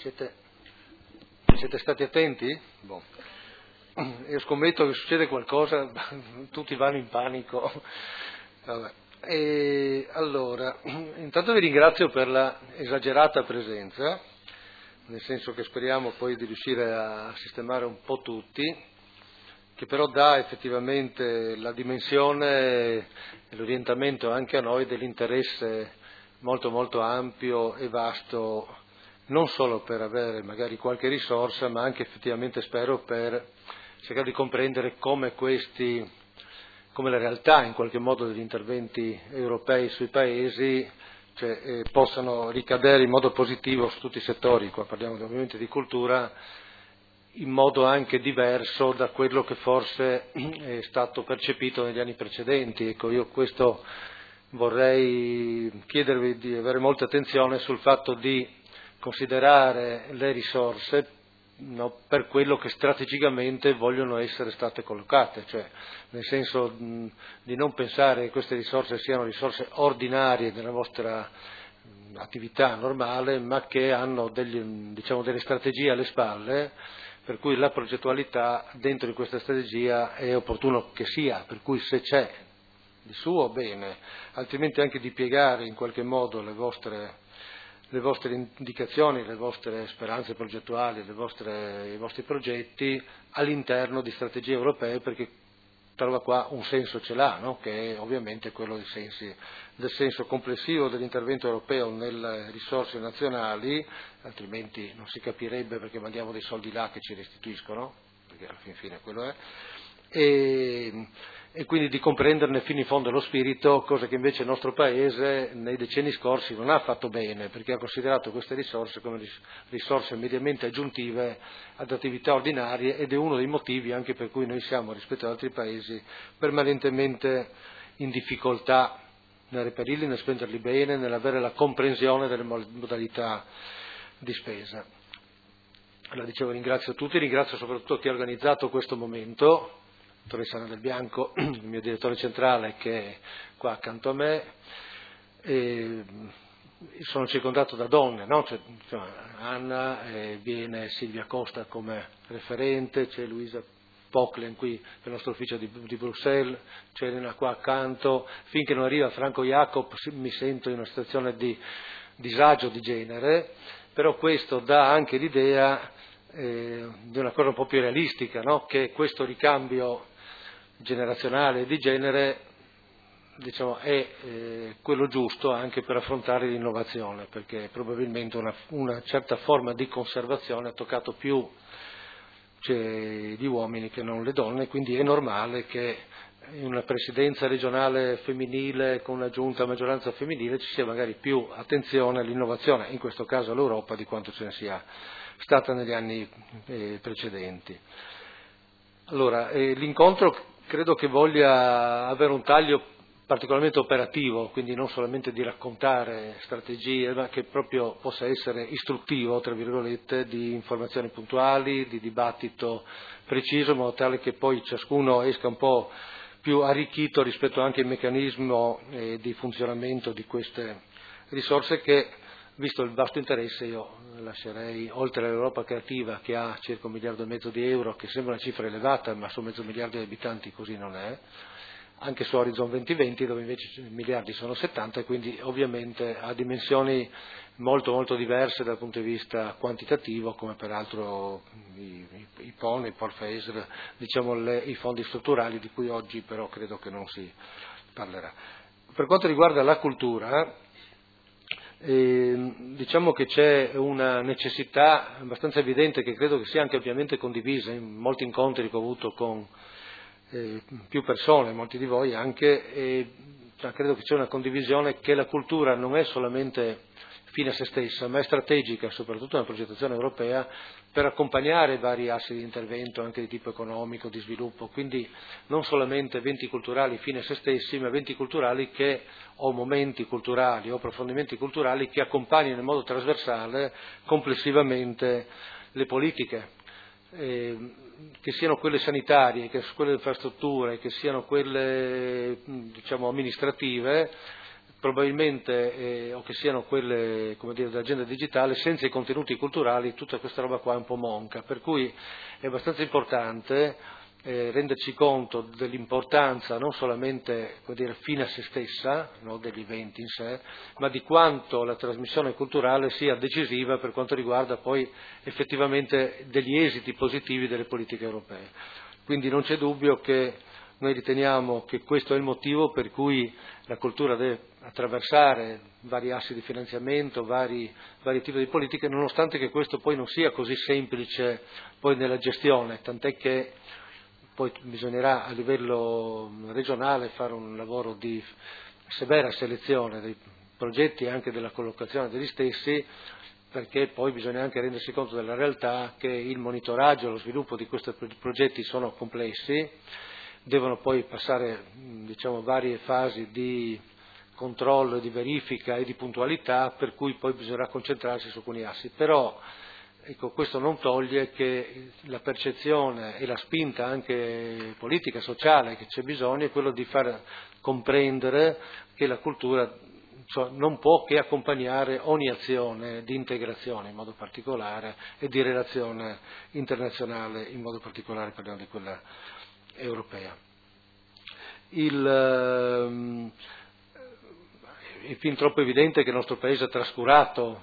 Siete stati attenti? Boh. Io scommetto che succede qualcosa, tutti vanno in panico. Vabbè. Allora, intanto vi ringrazio per la esagerata presenza, nel senso che speriamo poi di riuscire a sistemare un po' tutti, che però dà effettivamente la dimensione e l'orientamento anche a noi dell'interesse molto molto ampio e vasto, non solo per avere magari qualche risorsa, ma anche effettivamente spero per cercare di comprendere come la realtà in qualche modo degli interventi europei sui paesi possano ricadere in modo positivo su tutti i settori. Qua parliamo ovviamente di cultura, in modo anche diverso da quello che forse è stato percepito negli anni precedenti. Ecco, io questo vorrei chiedervi di avere molta attenzione sul fatto di considerare le risorse per quello che strategicamente vogliono essere state collocate, cioè nel senso di non pensare che queste risorse siano risorse ordinarie della vostra attività normale, ma che hanno delle strategie alle spalle, per cui la progettualità dentro di questa strategia è opportuno che sia, per cui se c'è di suo bene, altrimenti anche di piegare in qualche modo le vostre indicazioni, le vostre speranze progettuali, i vostri progetti all'interno di strategie europee, perché trova qua un senso ce l'ha, no? Che è ovviamente quello del senso complessivo dell'intervento europeo nelle risorse nazionali, altrimenti non si capirebbe perché mandiamo dei soldi là che ci restituiscono, perché alla fine quello è, e quindi di comprenderne fino in fondo lo spirito, cosa che invece il nostro Paese nei decenni scorsi non ha fatto bene, perché ha considerato queste risorse come risorse mediamente aggiuntive ad attività ordinarie, ed è uno dei motivi anche per cui noi siamo, rispetto ad altri Paesi, permanentemente in difficoltà nel reperirli, nel spenderli bene, nell'avere la comprensione delle modalità di spesa. Allora, dicevo, ringrazio tutti, ringrazio soprattutto chi ha organizzato questo momento, dottoressa Anna Del Bianco, il mio direttore centrale, che è qua accanto a me. Sono circondato da donne, no? Anna, viene Silvia Costa come referente, c'è Luisa Pocklen qui per il nostro ufficio di Bruxelles, c'è Elena qua accanto. Finché non arriva Franco Jacob mi sento in una situazione di disagio di genere, però questo dà anche l'idea di una cosa un po' più realistica, no? Che questo ricambio generazionale di genere, diciamo, è quello giusto anche per affrontare l'innovazione, perché probabilmente una certa forma di conservazione ha toccato più gli uomini che non le donne, quindi è normale che in una presidenza regionale femminile con una giunta a maggioranza femminile ci sia magari più attenzione all'innovazione, in questo caso all'Europa, di quanto ce ne sia stata negli anni precedenti. Allora, l'incontro credo che voglia avere un taglio particolarmente operativo, quindi non solamente di raccontare strategie, ma che proprio possa essere istruttivo, tra virgolette, di informazioni puntuali, di dibattito preciso, in modo tale che poi ciascuno esca un po' più arricchito rispetto anche al meccanismo di funzionamento di queste risorse che, visto il vasto interesse, io lascerei, oltre all'Europa creativa che ha circa 1,5 miliardi di euro, che sembra una cifra elevata, ma su 500 miliardi di abitanti così non è, anche su Horizon 2020 dove invece i miliardi sono 70, e quindi ovviamente ha dimensioni molto molto diverse dal punto di vista quantitativo, come peraltro i PON, i PORFESR, diciamo i fondi strutturali, di cui oggi però credo che non si parlerà. Per quanto riguarda la cultura, diciamo che c'è una necessità abbastanza evidente, che credo che sia anche ampiamente condivisa in molti incontri che ho avuto con più persone, molti di voi anche, credo che c'è una condivisione che la cultura non è solamente fine a se stessa, ma è strategica, soprattutto nella progettazione europea, per accompagnare i vari assi di intervento anche di tipo economico, di sviluppo, quindi non solamente eventi culturali fine a se stessi, ma eventi culturali o momenti culturali o approfondimenti culturali che accompagnino in modo trasversale complessivamente le politiche, che siano quelle sanitarie, che siano quelle infrastrutture, che siano quelle diciamo amministrative, probabilmente, o che siano quelle, come dire, dell'agenda digitale, senza i contenuti culturali tutta questa roba qua è un po' monca, per cui è abbastanza importante renderci conto dell'importanza non solamente, come dire, fine a se stessa, no, degli eventi in sé, ma di quanto la trasmissione culturale sia decisiva per quanto riguarda poi effettivamente degli esiti positivi delle politiche europee. Quindi non c'è dubbio che noi riteniamo che questo è il motivo per cui la cultura deve attraversare vari assi di finanziamento, vari tipi di politiche, nonostante che questo poi non sia così semplice poi nella gestione, tant'è che poi bisognerà a livello regionale fare un lavoro di severa selezione dei progetti e anche della collocazione degli stessi, perché poi bisogna anche rendersi conto della realtà che il monitoraggio e lo sviluppo di questi progetti sono complessi, devono poi passare varie fasi di controllo, di verifica e di puntualità, per cui poi bisognerà concentrarsi su alcuni assi. Però ecco, questo non toglie che la percezione e la spinta anche politica, sociale che c'è bisogno è quello di far comprendere che la cultura non può che accompagnare ogni azione di integrazione in modo particolare e di relazione internazionale in modo particolare, parliamo di quella europea. È fin troppo evidente che il nostro Paese ha trascurato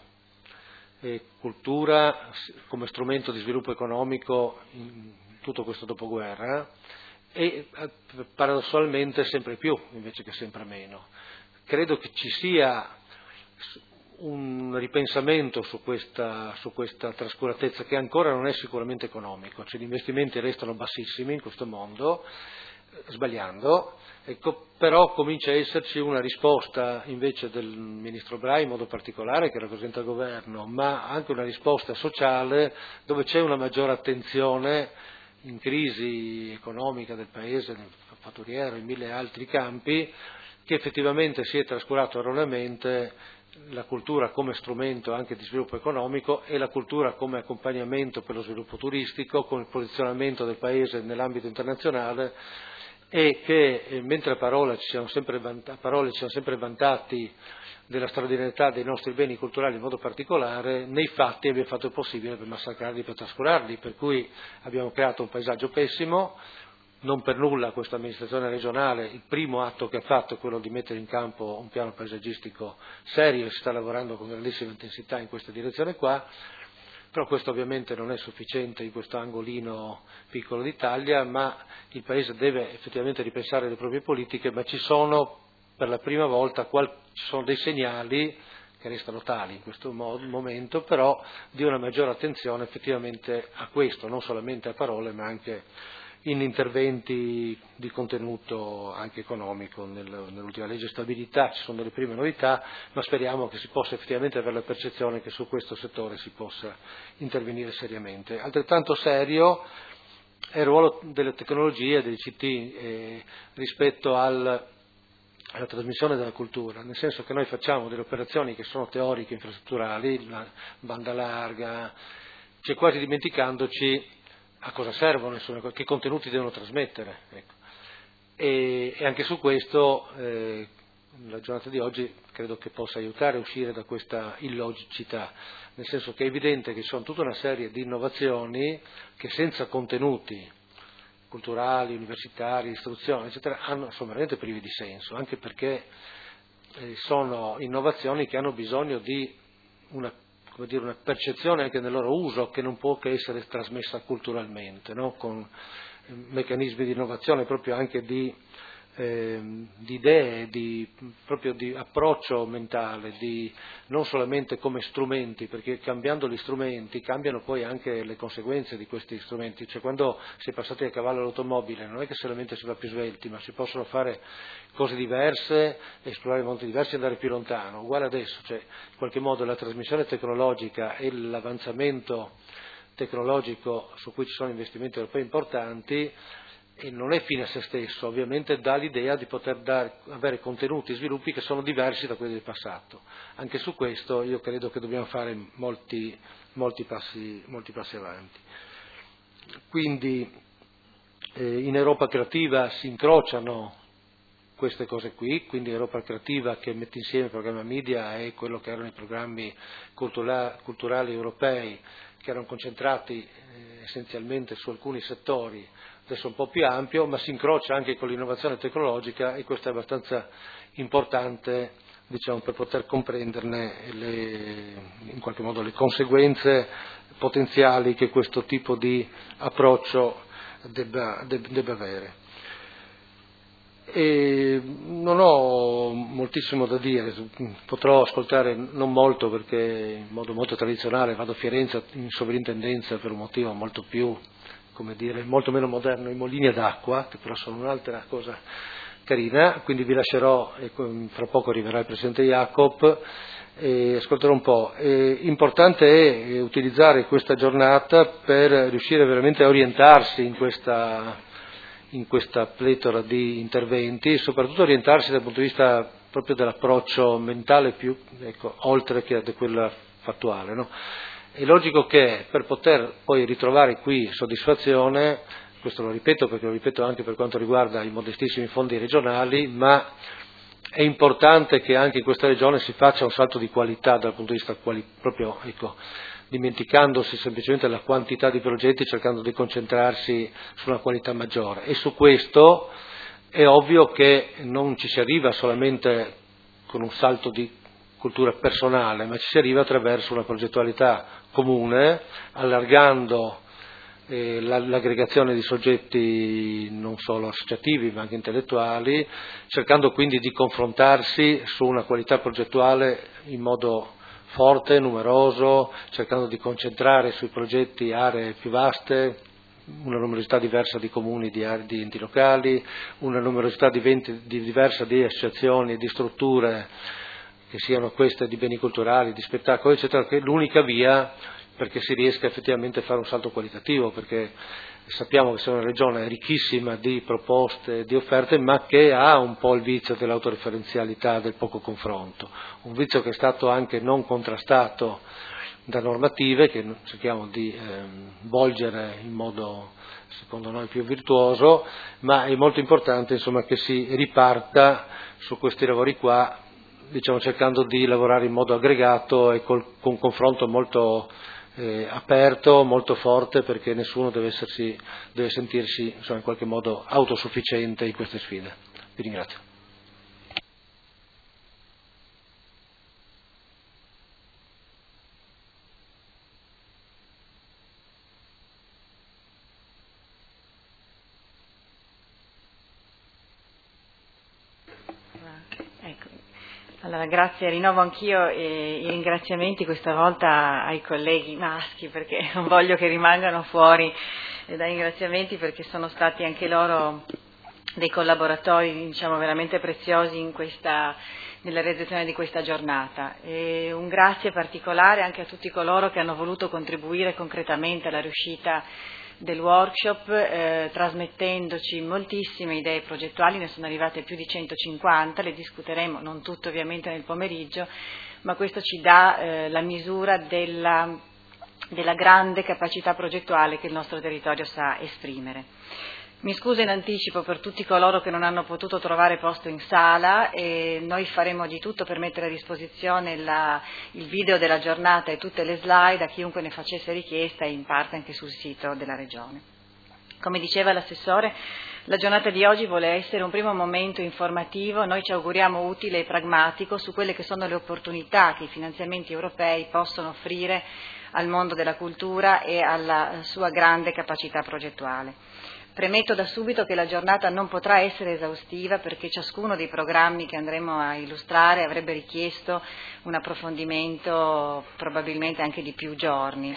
cultura come strumento di sviluppo economico in tutto questo dopoguerra e paradossalmente sempre più invece che sempre meno. Credo che ci sia un ripensamento su questa trascuratezza che ancora non è sicuramente economico, cioè gli investimenti restano bassissimi in questo mondo, sbagliando, ecco, però comincia a esserci una risposta invece del Ministro Brai in modo particolare che rappresenta il governo, ma anche una risposta sociale dove c'è una maggiore attenzione in crisi economica del Paese, nel fatturiero, in mille altri campi, che effettivamente si è trascurato erroneamente la cultura come strumento anche di sviluppo economico e la cultura come accompagnamento per lo sviluppo turistico, con il posizionamento del Paese nell'ambito internazionale, e che mentre a parole ci siamo sempre vantati della straordinarietà dei nostri beni culturali in modo particolare, nei fatti abbiamo fatto il possibile per massacrarli, per trascurarli, per cui abbiamo creato un paesaggio pessimo. Non per nulla questa amministrazione regionale, il primo atto che ha fatto è quello di mettere in campo un piano paesaggistico serio e si sta lavorando con grandissima intensità in questa direzione qua, però questo ovviamente non è sufficiente in questo angolino piccolo d'Italia, ma il Paese deve effettivamente ripensare le proprie politiche, ma ci sono per la prima volta ci sono dei segnali che restano tali in questo momento, però di una maggiore attenzione effettivamente a questo, non solamente a parole ma anche in interventi di contenuto anche economico. Nell'ultima legge stabilità ci sono delle prime novità, ma speriamo che si possa effettivamente avere la percezione che su questo settore si possa intervenire seriamente. Altrettanto serio è il ruolo delle tecnologie, dei CT, rispetto alla trasmissione della cultura, nel senso che noi facciamo delle operazioni che sono teoriche, infrastrutturali, la banda larga, cioè quasi dimenticandoci a cosa servono, insomma, che contenuti devono trasmettere. Ecco. E anche su questo la giornata di oggi credo che possa aiutare a uscire da questa illogicità, nel senso che è evidente che ci sono tutta una serie di innovazioni che senza contenuti culturali, universitari, istruzione, eccetera, sono veramente privi di senso, anche perché sono innovazioni che hanno bisogno di una percezione anche nel loro uso che non può che essere trasmessa culturalmente, no? Con meccanismi di innovazione proprio anche di idee, proprio di approccio mentale, non solamente come strumenti, perché cambiando gli strumenti cambiano poi anche le conseguenze di questi strumenti, cioè quando si è passati dal cavallo all'automobile non è che solamente si va più svelti, ma si possono fare cose diverse, esplorare mondi diversi e andare più lontano. Uguale adesso, cioè in qualche modo la trasmissione tecnologica e l'avanzamento tecnologico su cui ci sono investimenti europei importanti e non è fine a se stesso, ovviamente dà l'idea di poter avere contenuti e sviluppi che sono diversi da quelli del passato. Anche su questo io credo che dobbiamo fare molti passi avanti. Quindi in Europa Creativa si incrociano queste cose qui, quindi Europa Creativa che mette insieme il programma media e quello che erano i programmi culturali europei, che erano concentrati essenzialmente su alcuni settori, adesso un po' più ampio, ma si incrocia anche con l'innovazione tecnologica, e questo è abbastanza importante, diciamo, per poter comprenderne in qualche modo le conseguenze potenziali che questo tipo di approccio debba avere. E non ho moltissimo da dire, potrò ascoltare non molto, perché in modo molto tradizionale vado a Firenze in sovrintendenza per un motivo molto più, come dire, molto meno moderno, i mulini ad acqua, che però sono un'altra cosa carina, quindi vi lascerò, e fra poco arriverà il Presidente Jacob, e ascolterò un po'. Importante è utilizzare questa giornata per riuscire veramente a orientarsi in questa pletora di interventi, e soprattutto orientarsi dal punto di vista proprio dell'approccio mentale più, oltre che da quello fattuale, no? È logico che per poter poi ritrovare qui soddisfazione, questo lo ripeto perché lo ripeto anche per quanto riguarda i modestissimi fondi regionali, ma è importante che anche in questa regione si faccia un salto di qualità dal punto di vista proprio, dimenticandosi semplicemente la quantità di progetti, cercando di concentrarsi su una qualità maggiore. E su questo è ovvio che non ci si arriva solamente con un salto di cultura personale, ma ci si arriva attraverso una progettualità comune, allargando l'aggregazione di soggetti non solo associativi ma anche intellettuali, cercando quindi di confrontarsi su una qualità progettuale in modo forte, numeroso, cercando di concentrare sui progetti aree più vaste, una numerosità diversa di comuni, di enti locali, una numerosità diversa di associazioni e di strutture, che siano queste di beni culturali, di spettacolo, eccetera, che è l'unica via perché si riesca effettivamente a fare un salto qualitativo, perché sappiamo che siamo una regione ricchissima di proposte, di offerte, ma che ha un po' il vizio dell'autoreferenzialità, del poco confronto, un vizio che è stato anche non contrastato da normative che cerchiamo di volgere in modo secondo noi più virtuoso, ma è molto importante insomma che si riparta su questi lavori qua, diciamo, cercando di lavorare in modo aggregato e con un confronto molto aperto, molto forte, perché nessuno deve sentirsi insomma, in qualche modo autosufficiente in queste sfide. Vi ringrazio. Allora, grazie, rinnovo anch'io i ringraziamenti questa volta ai colleghi maschi, perché non voglio che rimangano fuori dai ringraziamenti, perché sono stati anche loro dei collaboratori, diciamo, veramente preziosi nella realizzazione di questa giornata. E un grazie particolare anche a tutti coloro che hanno voluto contribuire concretamente alla riuscita del workshop, trasmettendoci moltissime idee progettuali, ne sono arrivate più di 150, le discuteremo non tutte ovviamente nel pomeriggio, ma questo ci dà la misura della grande capacità progettuale che il nostro territorio sa esprimere. Mi scuso in anticipo per tutti coloro che non hanno potuto trovare posto in sala, e noi faremo di tutto per mettere a disposizione il video della giornata e tutte le slide a chiunque ne facesse richiesta, e in parte anche sul sito della Regione. Come diceva l'Assessore, la giornata di oggi vuole essere un primo momento informativo, noi ci auguriamo utile e pragmatico, su quelle che sono le opportunità che i finanziamenti europei possono offrire al mondo della cultura e alla sua grande capacità progettuale. Premetto da subito che la giornata non potrà essere esaustiva, perché ciascuno dei programmi che andremo a illustrare avrebbe richiesto un approfondimento probabilmente anche di più giorni,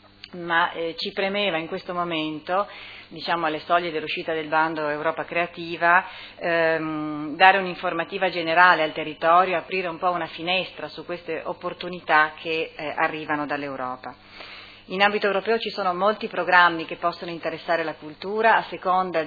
ma ci premeva in questo momento, diciamo alle soglie dell'uscita del bando Europa Creativa, dare un'informativa generale al territorio, aprire un po' una finestra su queste opportunità che arrivano dall'Europa. In ambito europeo ci sono molti programmi che possono interessare la cultura a seconda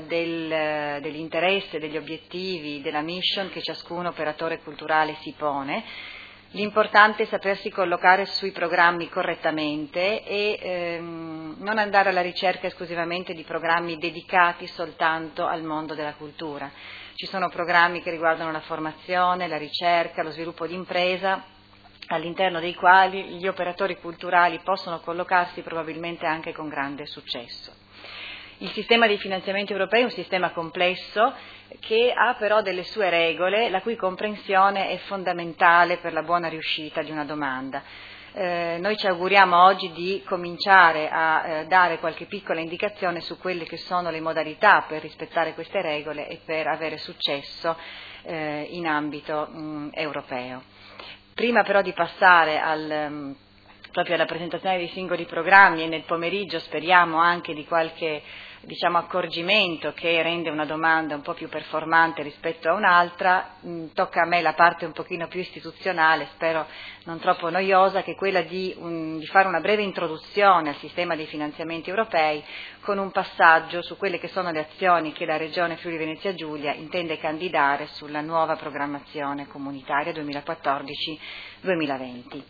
dell'interesse, degli obiettivi, della mission che ciascun operatore culturale si pone. L'importante è sapersi collocare sui programmi correttamente e non andare alla ricerca esclusivamente di programmi dedicati soltanto al mondo della cultura. Ci sono programmi che riguardano la formazione, la ricerca, lo sviluppo d'impresa, all'interno dei quali gli operatori culturali possono collocarsi probabilmente anche con grande successo. Il sistema dei finanziamenti europei è un sistema complesso che ha però delle sue regole, la cui comprensione è fondamentale per la buona riuscita di una domanda. Noi ci auguriamo oggi di cominciare a dare qualche piccola indicazione su quelle che sono le modalità per rispettare queste regole e per avere successo in ambito europeo. Prima però di passare proprio alla presentazione dei singoli programmi, e nel pomeriggio speriamo anche di qualche accorgimento che rende una domanda un po' più performante rispetto a un'altra, tocca a me la parte un pochino più istituzionale, spero non troppo noiosa, che è quella di fare una breve introduzione al sistema dei finanziamenti europei con un passaggio su quelle che sono le azioni che la Regione Friuli Venezia Giulia intende candidare sulla nuova programmazione comunitaria 2014-2020.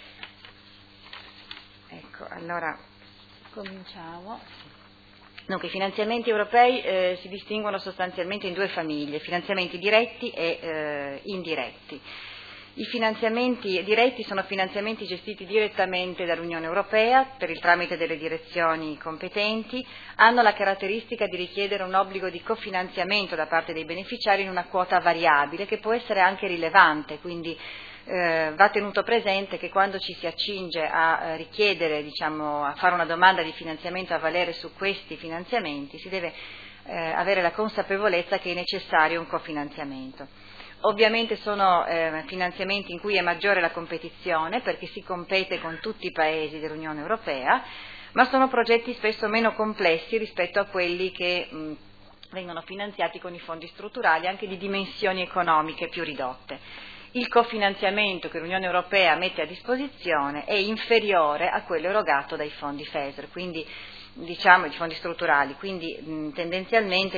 Ecco, allora cominciamo. Dunque, i finanziamenti europei si distinguono sostanzialmente in due famiglie, finanziamenti diretti e indiretti. I finanziamenti diretti sono finanziamenti gestiti direttamente dall'Unione Europea per il tramite delle direzioni competenti, hanno la caratteristica di richiedere un obbligo di cofinanziamento da parte dei beneficiari in una quota variabile che può essere anche rilevante, quindi va tenuto presente che quando ci si accinge a richiedere, a fare una domanda di finanziamento a valere su questi finanziamenti, si deve avere la consapevolezza che è necessario un cofinanziamento. Ovviamente sono finanziamenti in cui è maggiore la competizione perché si compete con tutti i paesi dell'Unione Europea, ma sono progetti spesso meno complessi rispetto a quelli che vengono finanziati con i fondi strutturali, anche di dimensioni economiche più ridotte. Il cofinanziamento che l'Unione Europea mette a disposizione è inferiore a quello erogato dai fondi FESR, quindi i fondi strutturali, quindi tendenzialmente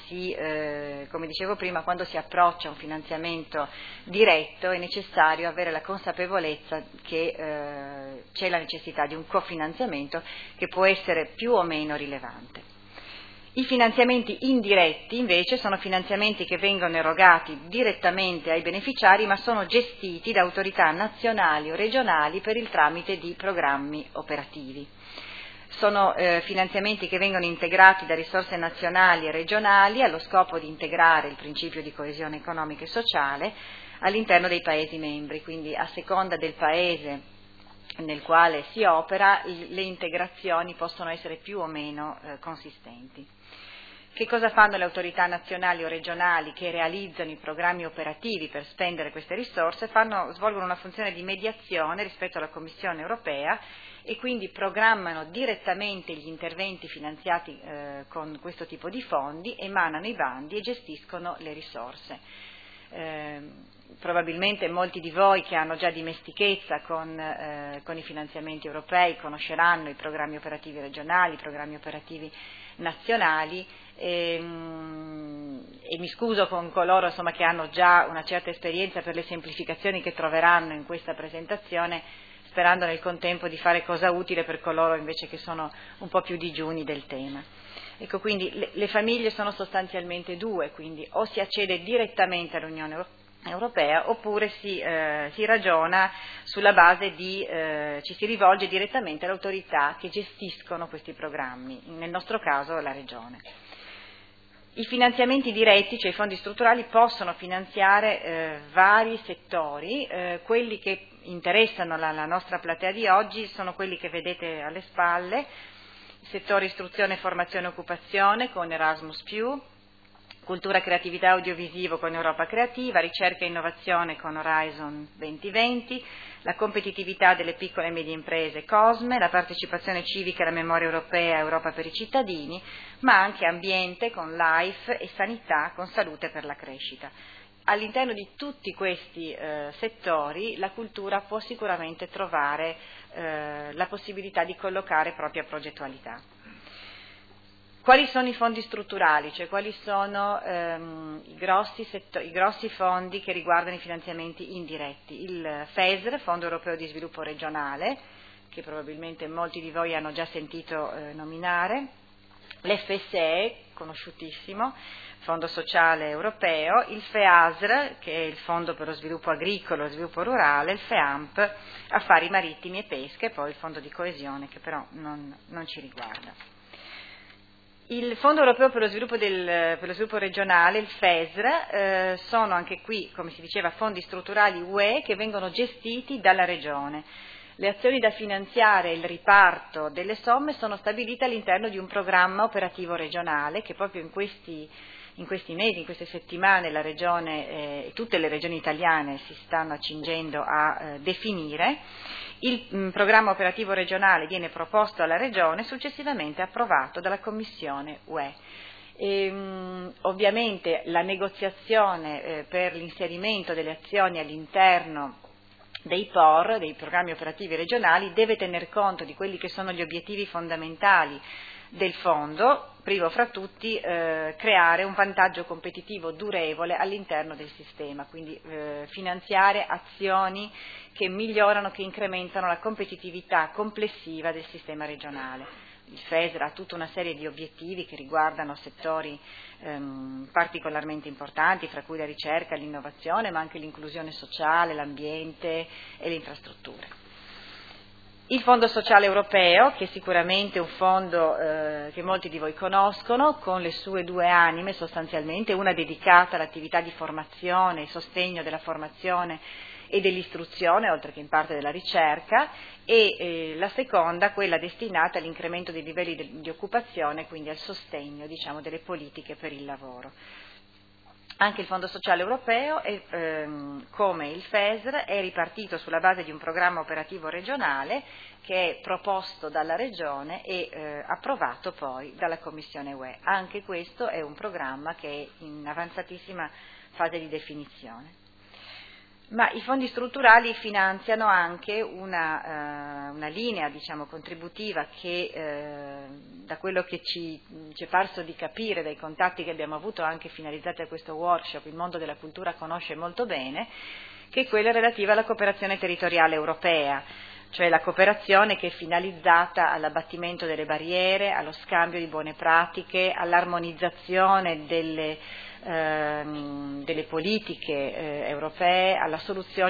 come dicevo prima, quando si approccia a un finanziamento diretto è necessario avere la consapevolezza che c'è la necessità di un cofinanziamento che può essere più o meno rilevante. I finanziamenti indiretti invece sono finanziamenti che vengono erogati direttamente ai beneficiari ma sono gestiti da autorità nazionali o regionali per il tramite di programmi operativi. Sono finanziamenti che vengono integrati da risorse nazionali e regionali allo scopo di integrare il principio di coesione economica e sociale all'interno dei Paesi membri, quindi a seconda del Paese nel quale si opera le integrazioni possono essere più o meno consistenti. Che cosa fanno le autorità nazionali o regionali che realizzano i programmi operativi per spendere queste risorse? Svolgono una funzione di mediazione rispetto alla Commissione europea e quindi programmano direttamente gli interventi finanziati con questo tipo di fondi, emanano i bandi e gestiscono le risorse. Probabilmente molti di voi che hanno già dimestichezza con i finanziamenti europei conosceranno i programmi operativi regionali, i programmi operativi nazionali e mi scuso con coloro che hanno già una certa esperienza per le semplificazioni che troveranno in questa presentazione, sperando nel contempo di fare cosa utile per coloro invece che sono un po' più digiuni del tema. Ecco, quindi le famiglie sono sostanzialmente due, quindi o si accede direttamente all'Unione Europea oppure si ragiona sulla base ci si rivolge direttamente alle autorità che gestiscono questi programmi, nel nostro caso la Regione. I finanziamenti diretti, cioè i fondi strutturali, possono finanziare vari settori, quelli che interessano la nostra platea di oggi sono quelli che vedete alle spalle, settore istruzione, formazione e occupazione con Erasmus+, cultura, creatività e audiovisivo con Europa Creativa, ricerca e innovazione con Horizon 2020, la competitività delle piccole e medie imprese COSME, la partecipazione civica e la memoria europea Europa per i cittadini, ma anche ambiente con LIFE e sanità con Salute per la crescita. All'interno di tutti questi settori la cultura può sicuramente trovare la possibilità di collocare propria progettualità. Quali sono i fondi strutturali, cioè quali sono i grossi fondi che riguardano i finanziamenti indiretti? Il FESR, Fondo Europeo di Sviluppo Regionale, che probabilmente molti di voi hanno già sentito nominare, l'FSE, conosciutissimo, Fondo Sociale Europeo, il FEASR, che è il Fondo per lo Sviluppo Agricolo e lo Sviluppo Rurale, il FEAMP, Affari Marittimi e Pesca, e poi il Fondo di Coesione, che però non ci riguarda. Il Fondo Europeo per lo Sviluppo Regionale, il FESR, sono anche qui, come si diceva, fondi strutturali UE che vengono gestiti dalla Regione. Le azioni da finanziare e il riparto delle somme sono stabilite all'interno di un programma operativo regionale che proprio in questi mesi, in queste settimane la Regione e tutte le regioni italiane si stanno accingendo a definire. Il programma operativo regionale viene proposto alla Regione e successivamente approvato dalla Commissione UE. Ovviamente la negoziazione per l'inserimento delle azioni all'interno dei POR, dei programmi operativi regionali, deve tener conto di quelli che sono gli obiettivi fondamentali del fondo, primo fra tutti creare un vantaggio competitivo durevole all'interno del sistema, quindi finanziare azioni che migliorano, che incrementano la competitività complessiva del sistema regionale. Il FESR ha tutta una serie di obiettivi che riguardano settori particolarmente importanti, fra cui la ricerca, l'innovazione, ma anche l'inclusione sociale, l'ambiente e le infrastrutture. Il Fondo Sociale Europeo, che è sicuramente un fondo che molti di voi conoscono, con le sue due anime sostanzialmente, una dedicata all'attività di formazione e sostegno della formazione e dell'istruzione, oltre che in parte della ricerca, e la seconda, quella destinata all'incremento dei livelli di occupazione, quindi al sostegno, diciamo, delle politiche per il lavoro. Anche il Fondo Sociale Europeo, come il FESR, è ripartito sulla base di un programma operativo regionale che è proposto dalla Regione e approvato poi dalla Commissione UE. Anche questo è un programma che è in avanzatissima fase di definizione. Ma i fondi strutturali finanziano anche una linea, diciamo, contributiva che da quello che ci è parso di capire dai contatti che abbiamo avuto anche finalizzati a questo workshop, il mondo della cultura conosce molto bene, che è quella relativa alla cooperazione territoriale europea, cioè la cooperazione che è finalizzata all'abbattimento delle barriere, allo scambio di buone pratiche, all'armonizzazione delle politiche europee, alla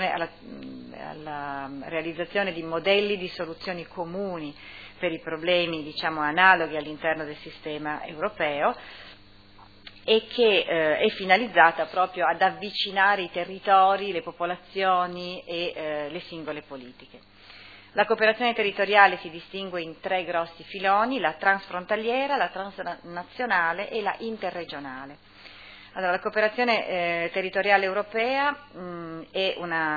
realizzazione di modelli di soluzioni comuni per i problemi, diciamo, analoghi all'interno del sistema europeo, e che è finalizzata proprio ad avvicinare i territori, le popolazioni e le singole politiche. La cooperazione territoriale si distingue in tre grossi filoni: la transfrontaliera, la transnazionale e la interregionale. Allora, la cooperazione territoriale europea è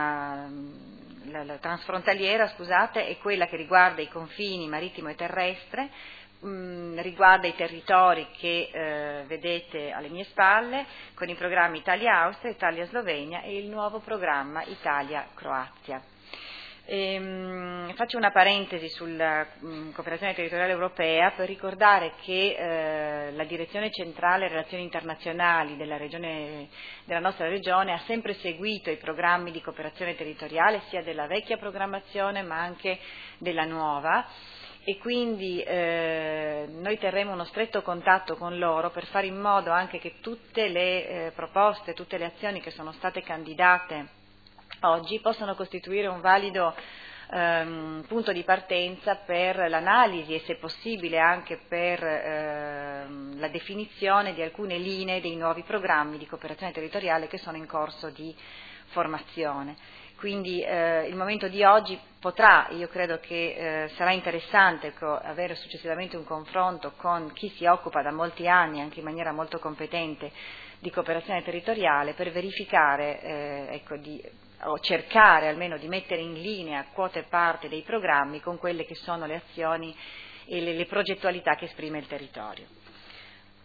la transfrontaliera, scusate, è quella che riguarda i confini marittimo e terrestre, riguarda i territori che vedete alle mie spalle, con i programmi Italia-Austria, Italia-Slovenia e il nuovo programma Italia-Croazia. Faccio una parentesi sulla cooperazione territoriale europea per ricordare che la Direzione Centrale Relazioni Internazionali della nostra regione ha sempre seguito i programmi di cooperazione territoriale sia della vecchia programmazione ma anche della nuova, e quindi noi terremo uno stretto contatto con loro per fare in modo anche che tutte le proposte, tutte le azioni che sono state candidate oggi possano costituire un valido punto di partenza per l'analisi e, se possibile, anche per la definizione di alcune linee dei nuovi programmi di cooperazione territoriale che sono in corso di formazione. Quindi il momento di oggi io credo che sarà interessante avere successivamente un confronto con chi si occupa da molti anni, anche in maniera molto competente, di cooperazione territoriale, per verificare, o cercare almeno di mettere in linea quota e parte dei programmi con quelle che sono le azioni e le progettualità che esprime il territorio.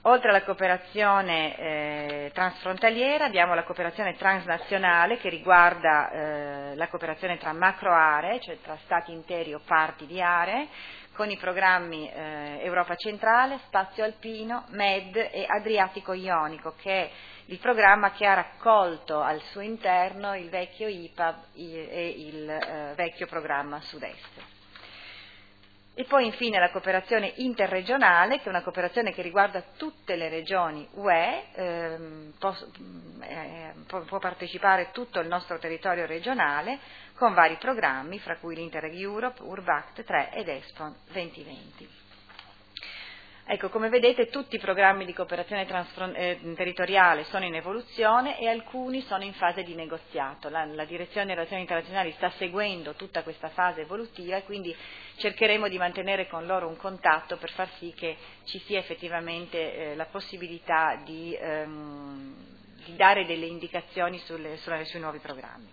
Oltre alla cooperazione transfrontaliera abbiamo la cooperazione transnazionale che riguarda la cooperazione tra macroaree, cioè tra stati interi o parti di aree, con i programmi Europa Centrale, Spazio Alpino, MED e Adriatico Ionico, che è il programma che ha raccolto al suo interno il vecchio IPAB e il vecchio programma Sud-Est. E poi infine la cooperazione interregionale, che è una cooperazione che riguarda tutte le regioni UE, può partecipare tutto il nostro territorio regionale con vari programmi, fra cui l'Interreg Europe, Urbact 3 ed Espon 2020. Ecco, come vedete tutti i programmi di cooperazione territoriale sono in evoluzione e alcuni sono in fase di negoziato. La Direzione delle Relazioni Internazionali sta seguendo tutta questa fase evolutiva e quindi cercheremo di mantenere con loro un contatto per far sì che ci sia effettivamente la possibilità di dare delle indicazioni sui nuovi programmi.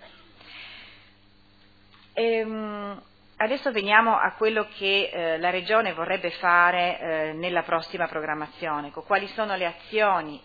Adesso veniamo a quello che la Regione vorrebbe fare nella prossima programmazione, quali sono le azioni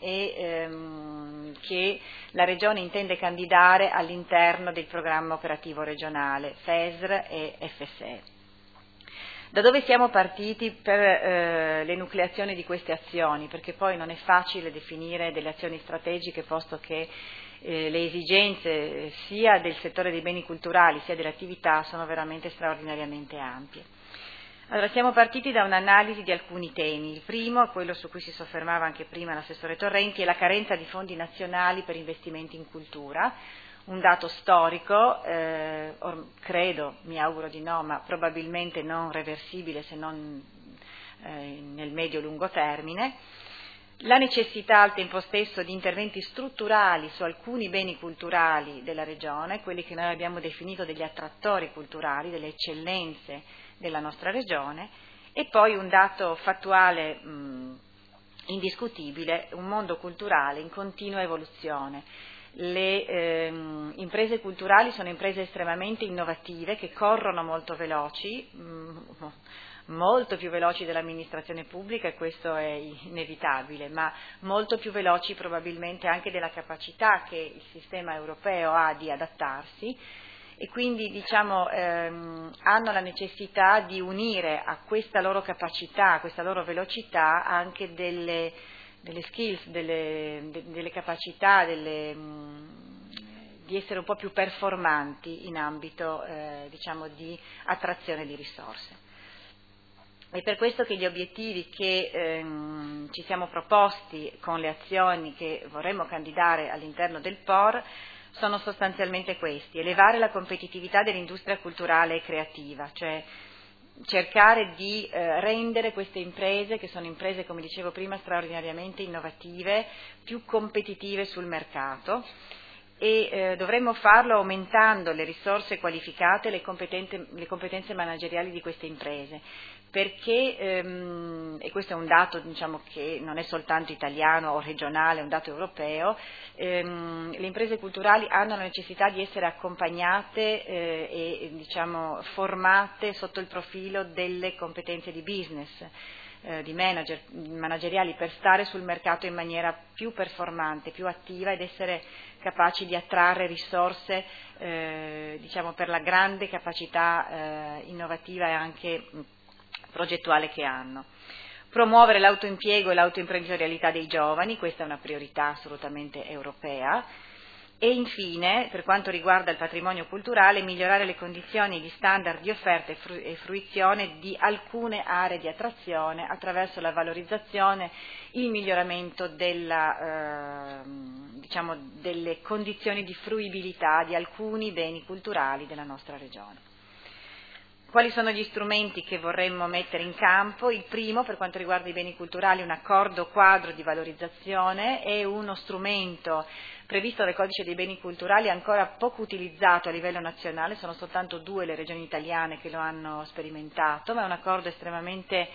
che la Regione intende candidare all'interno del programma operativo regionale FESR e FSE. Da dove siamo partiti per l'enucleazione di queste azioni? Perché poi non è facile definire delle azioni strategiche, posto che le esigenze sia del settore dei beni culturali sia delle attività sono veramente straordinariamente ampie. Allora, siamo partiti da un'analisi di alcuni temi. Il primo, quello su cui si soffermava anche prima l'assessore Torrenti, è la carenza di fondi nazionali per investimenti in cultura, un dato storico, credo, mi auguro di no, ma probabilmente non reversibile se non nel medio-lungo termine. La necessità al tempo stesso di interventi strutturali su alcuni beni culturali della Regione, quelli che noi abbiamo definito degli attrattori culturali, delle eccellenze della nostra Regione, e poi un dato fattuale indiscutibile, un mondo culturale in continua evoluzione. Le imprese culturali sono imprese estremamente innovative che corrono molto veloci, molto più veloci dell'amministrazione pubblica, e questo è inevitabile, ma molto più veloci probabilmente anche della capacità che il sistema europeo ha di adattarsi, e quindi hanno la necessità di unire a questa loro capacità, a questa loro velocità anche delle skills, delle capacità, di essere un po' più performanti in ambito di attrazione di risorse. È per questo che gli obiettivi che ci siamo proposti con le azioni che vorremmo candidare all'interno del POR sono sostanzialmente questi: elevare la competitività dell'industria culturale e creativa, cioè cercare di rendere queste imprese, che sono imprese, come dicevo prima, straordinariamente innovative, più competitive sul mercato, e dovremmo farlo aumentando le risorse qualificate e le competenze manageriali di queste imprese, perché, e questo è un dato che non è soltanto italiano o regionale, è un dato europeo, le imprese culturali hanno la necessità di essere accompagnate e formate sotto il profilo delle competenze di business, di manageriali, per stare sul mercato in maniera più performante, più attiva, ed essere capaci di attrarre risorse per la grande capacità innovativa e anche progettuale che hanno. Promuovere l'autoimpiego e l'autoimprenditorialità dei giovani, questa è una priorità assolutamente europea. E infine, per quanto riguarda il patrimonio culturale, migliorare le condizioni e gli standard di offerta e fruizione di alcune aree di attrazione attraverso la valorizzazione, il miglioramento delle condizioni di fruibilità di alcuni beni culturali della nostra regione. Quali sono gli strumenti che vorremmo mettere in campo? Il primo, per quanto riguarda i beni culturali, un accordo quadro di valorizzazione, è uno strumento previsto dal Codice dei beni culturali, ancora poco utilizzato a livello nazionale, sono soltanto 2 le regioni italiane che lo hanno sperimentato, ma è un accordo estremamente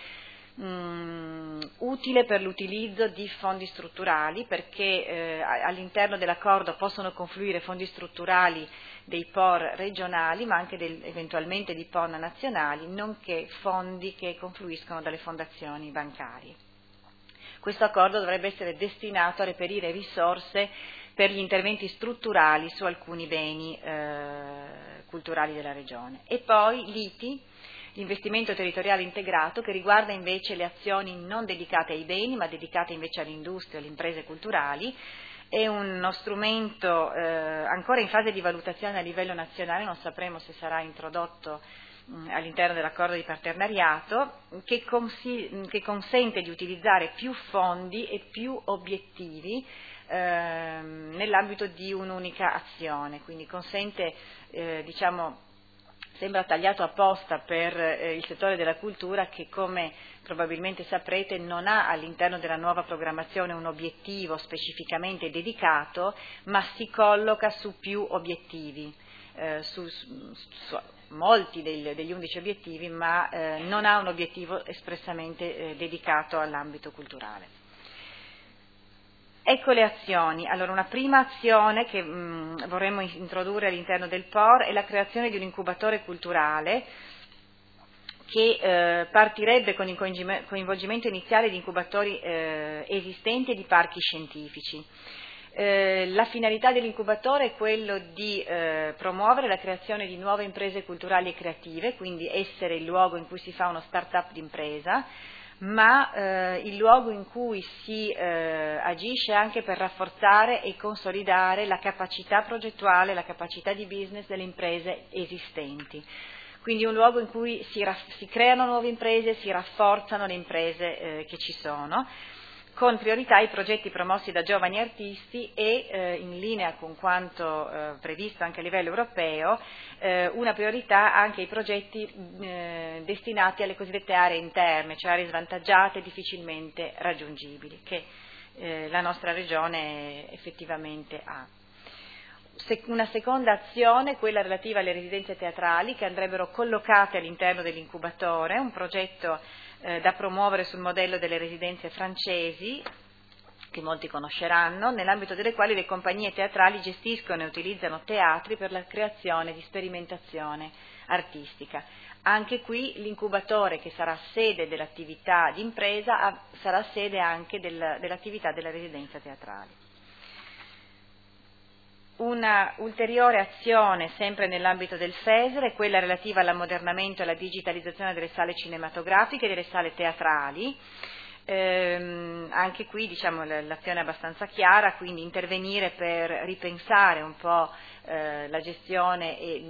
utile per l'utilizzo di fondi strutturali, perché all'interno dell'accordo possono confluire fondi strutturali dei POR regionali, ma anche eventualmente di PON nazionali, nonché fondi che confluiscono dalle fondazioni bancarie. questo accordo dovrebbe essere destinato a reperire risorse per gli interventi strutturali su alcuni beni culturali della regione. E poi l'ITI, l'investimento territoriale integrato, che riguarda invece le azioni non dedicate ai beni, ma dedicate invece all'industria e alle imprese culturali. È uno strumento ancora in fase di valutazione a livello nazionale, non sapremo se sarà introdotto all'interno dell'accordo di partenariato, che consente di utilizzare più fondi e più obiettivi nell'ambito di un'unica azione, quindi consente, sembra tagliato apposta per il settore della cultura che, come probabilmente saprete, non ha all'interno della nuova programmazione un obiettivo specificamente dedicato, ma si colloca su più obiettivi, su molti degli 11 obiettivi, ma non ha un obiettivo espressamente dedicato all'ambito culturale. Ecco le azioni. Allora, una prima azione che vorremmo introdurre all'interno del POR è la creazione di un incubatore culturale che partirebbe con il coinvolgimento iniziale di incubatori esistenti e di parchi scientifici. La finalità dell'incubatore è quello di promuovere la creazione di nuove imprese culturali e creative, quindi essere il luogo in cui si fa uno start-up d'impresa, ma il luogo in cui si agisce anche per rafforzare e consolidare la capacità progettuale, la capacità di business delle imprese esistenti. Quindi un luogo in cui si creano nuove imprese, si rafforzano le imprese che ci sono, con priorità ai progetti promossi da giovani artisti e, in linea con quanto previsto anche a livello europeo, una priorità anche ai progetti destinati alle cosiddette aree interne, cioè aree svantaggiate e difficilmente raggiungibili, che la nostra regione effettivamente ha. Una seconda azione, quella relativa alle residenze teatrali, che andrebbero collocate all'interno dell'incubatore, un progetto da promuovere sul modello delle residenze francesi, che molti conosceranno, nell'ambito delle quali le compagnie teatrali gestiscono e utilizzano teatri per la creazione di sperimentazione artistica. Anche qui l'incubatore, che sarà sede dell'attività di impresa, sarà sede anche dell'attività della residenza teatrale. Una ulteriore azione, sempre nell'ambito del FESR, è quella relativa all'ammodernamento e alla digitalizzazione delle sale cinematografiche e delle sale teatrali. Anche qui l'azione è abbastanza chiara, quindi intervenire per ripensare un po' la gestione e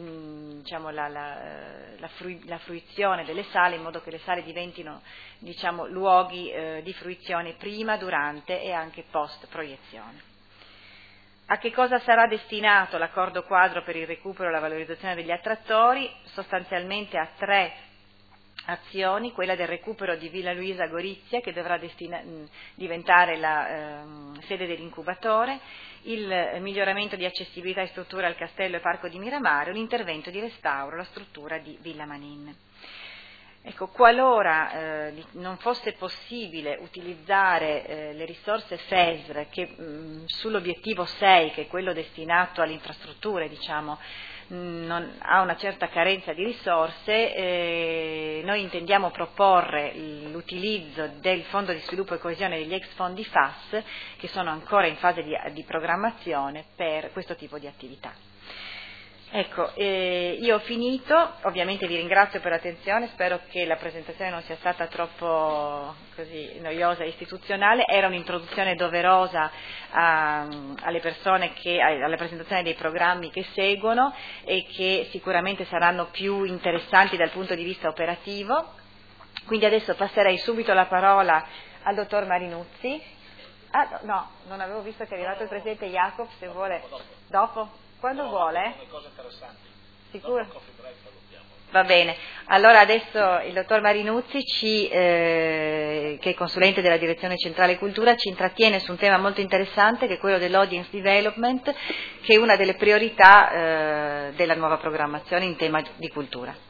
la fruizione delle sale, in modo che le sale diventino luoghi di fruizione prima, durante e anche post proiezione. A che cosa sarà destinato l'accordo quadro per il recupero e la valorizzazione degli attrattori? Sostanzialmente a 3 azioni: quella del recupero di Villa Luisa Gorizia, che dovrà diventare la sede dell'incubatore, il miglioramento di accessibilità e struttura al castello e parco di Miramare, un intervento di restauro alla struttura di Villa Manin. Ecco, qualora non fosse possibile utilizzare le risorse FESR che sull'obiettivo 6, che è quello destinato alle infrastrutture, ha una certa carenza di risorse, noi intendiamo proporre l'utilizzo del Fondo di Sviluppo e Coesione degli ex fondi FAS, che sono ancora in fase di programmazione per questo tipo di attività. Ecco, io ho finito, ovviamente vi ringrazio per l'attenzione, spero che la presentazione non sia stata troppo così noiosa e istituzionale, era un'introduzione doverosa alle persone alla presentazione dei programmi che seguono e che sicuramente saranno più interessanti dal punto di vista operativo. Quindi adesso passerei subito la parola al dottor Marinuzzi. Ah, no, non avevo visto che è arrivato il presidente Jacob, se vuole, dopo? Quando vuole? Sicuro? Va bene, allora adesso il dottor Marinuzzi, che è consulente della Direzione Centrale Cultura, ci intrattiene su un tema molto interessante, che è quello dell'audience development, che è una delle priorità della nuova programmazione in tema di cultura.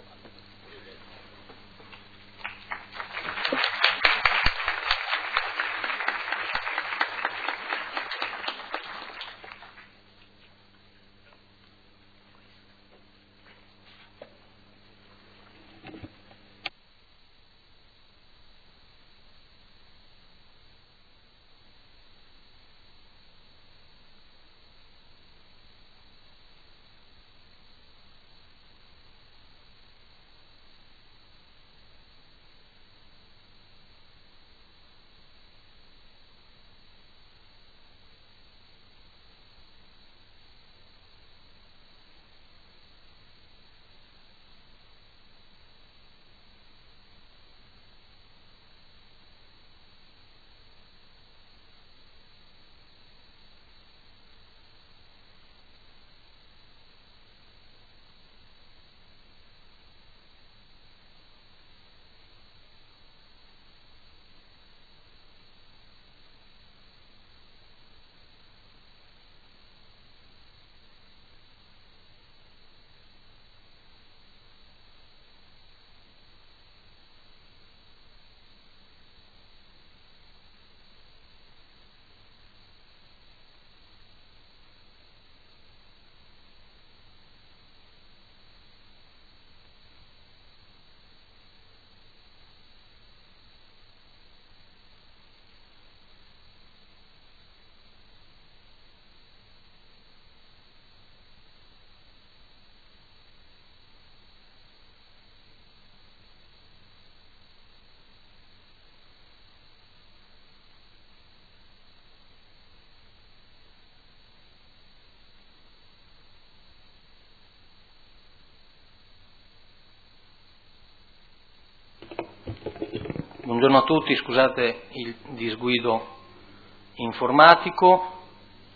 Buongiorno a tutti, scusate il disguido informatico.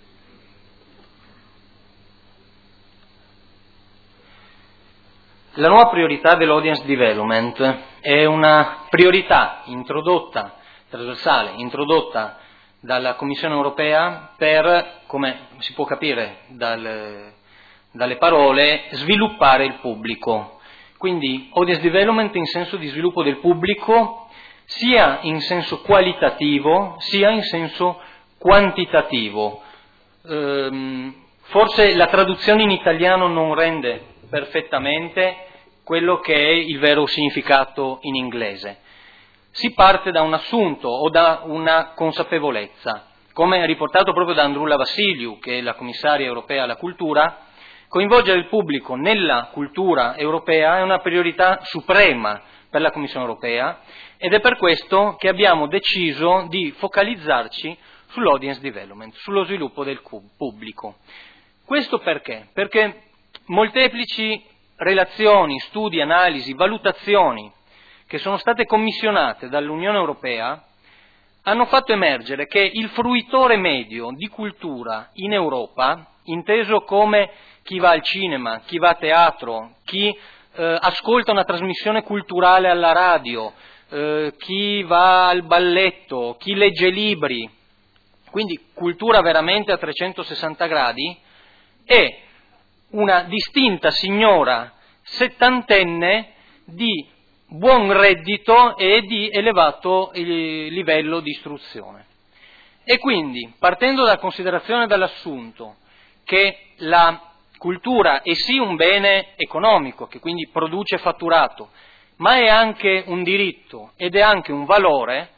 La nuova priorità dell'audience development è una priorità trasversale, introdotta dalla Commissione europea per, come si può capire dalle parole, sviluppare il pubblico. Quindi audience development in senso di sviluppo del pubblico, sia in senso qualitativo, sia in senso quantitativo. Forse la traduzione in italiano non rende perfettamente quello che è il vero significato in inglese. Si parte da un assunto o da una consapevolezza, come riportato proprio da Androulla Vassiliou, che è la commissaria europea alla cultura. Coinvolgere il pubblico nella cultura europea è una priorità suprema per la Commissione europea ed è per questo che abbiamo deciso di focalizzarci sull'audience development, sullo sviluppo del pubblico. Questo perché? Perché molteplici relazioni, studi, analisi, valutazioni che sono state commissionate dall'Unione Europea hanno fatto emergere che il fruitore medio di cultura in Europa, inteso come chi va al cinema, chi va a teatro, chi ascolta una trasmissione culturale alla radio, chi va al balletto, chi legge libri, quindi cultura veramente a 360 gradi, è una distinta signora settantenne di buon reddito e di elevato livello di istruzione. E quindi, partendo dalla considerazione e dall'assunto che la cultura è sì un bene economico, che quindi produce fatturato, ma è anche un diritto ed è anche un valore,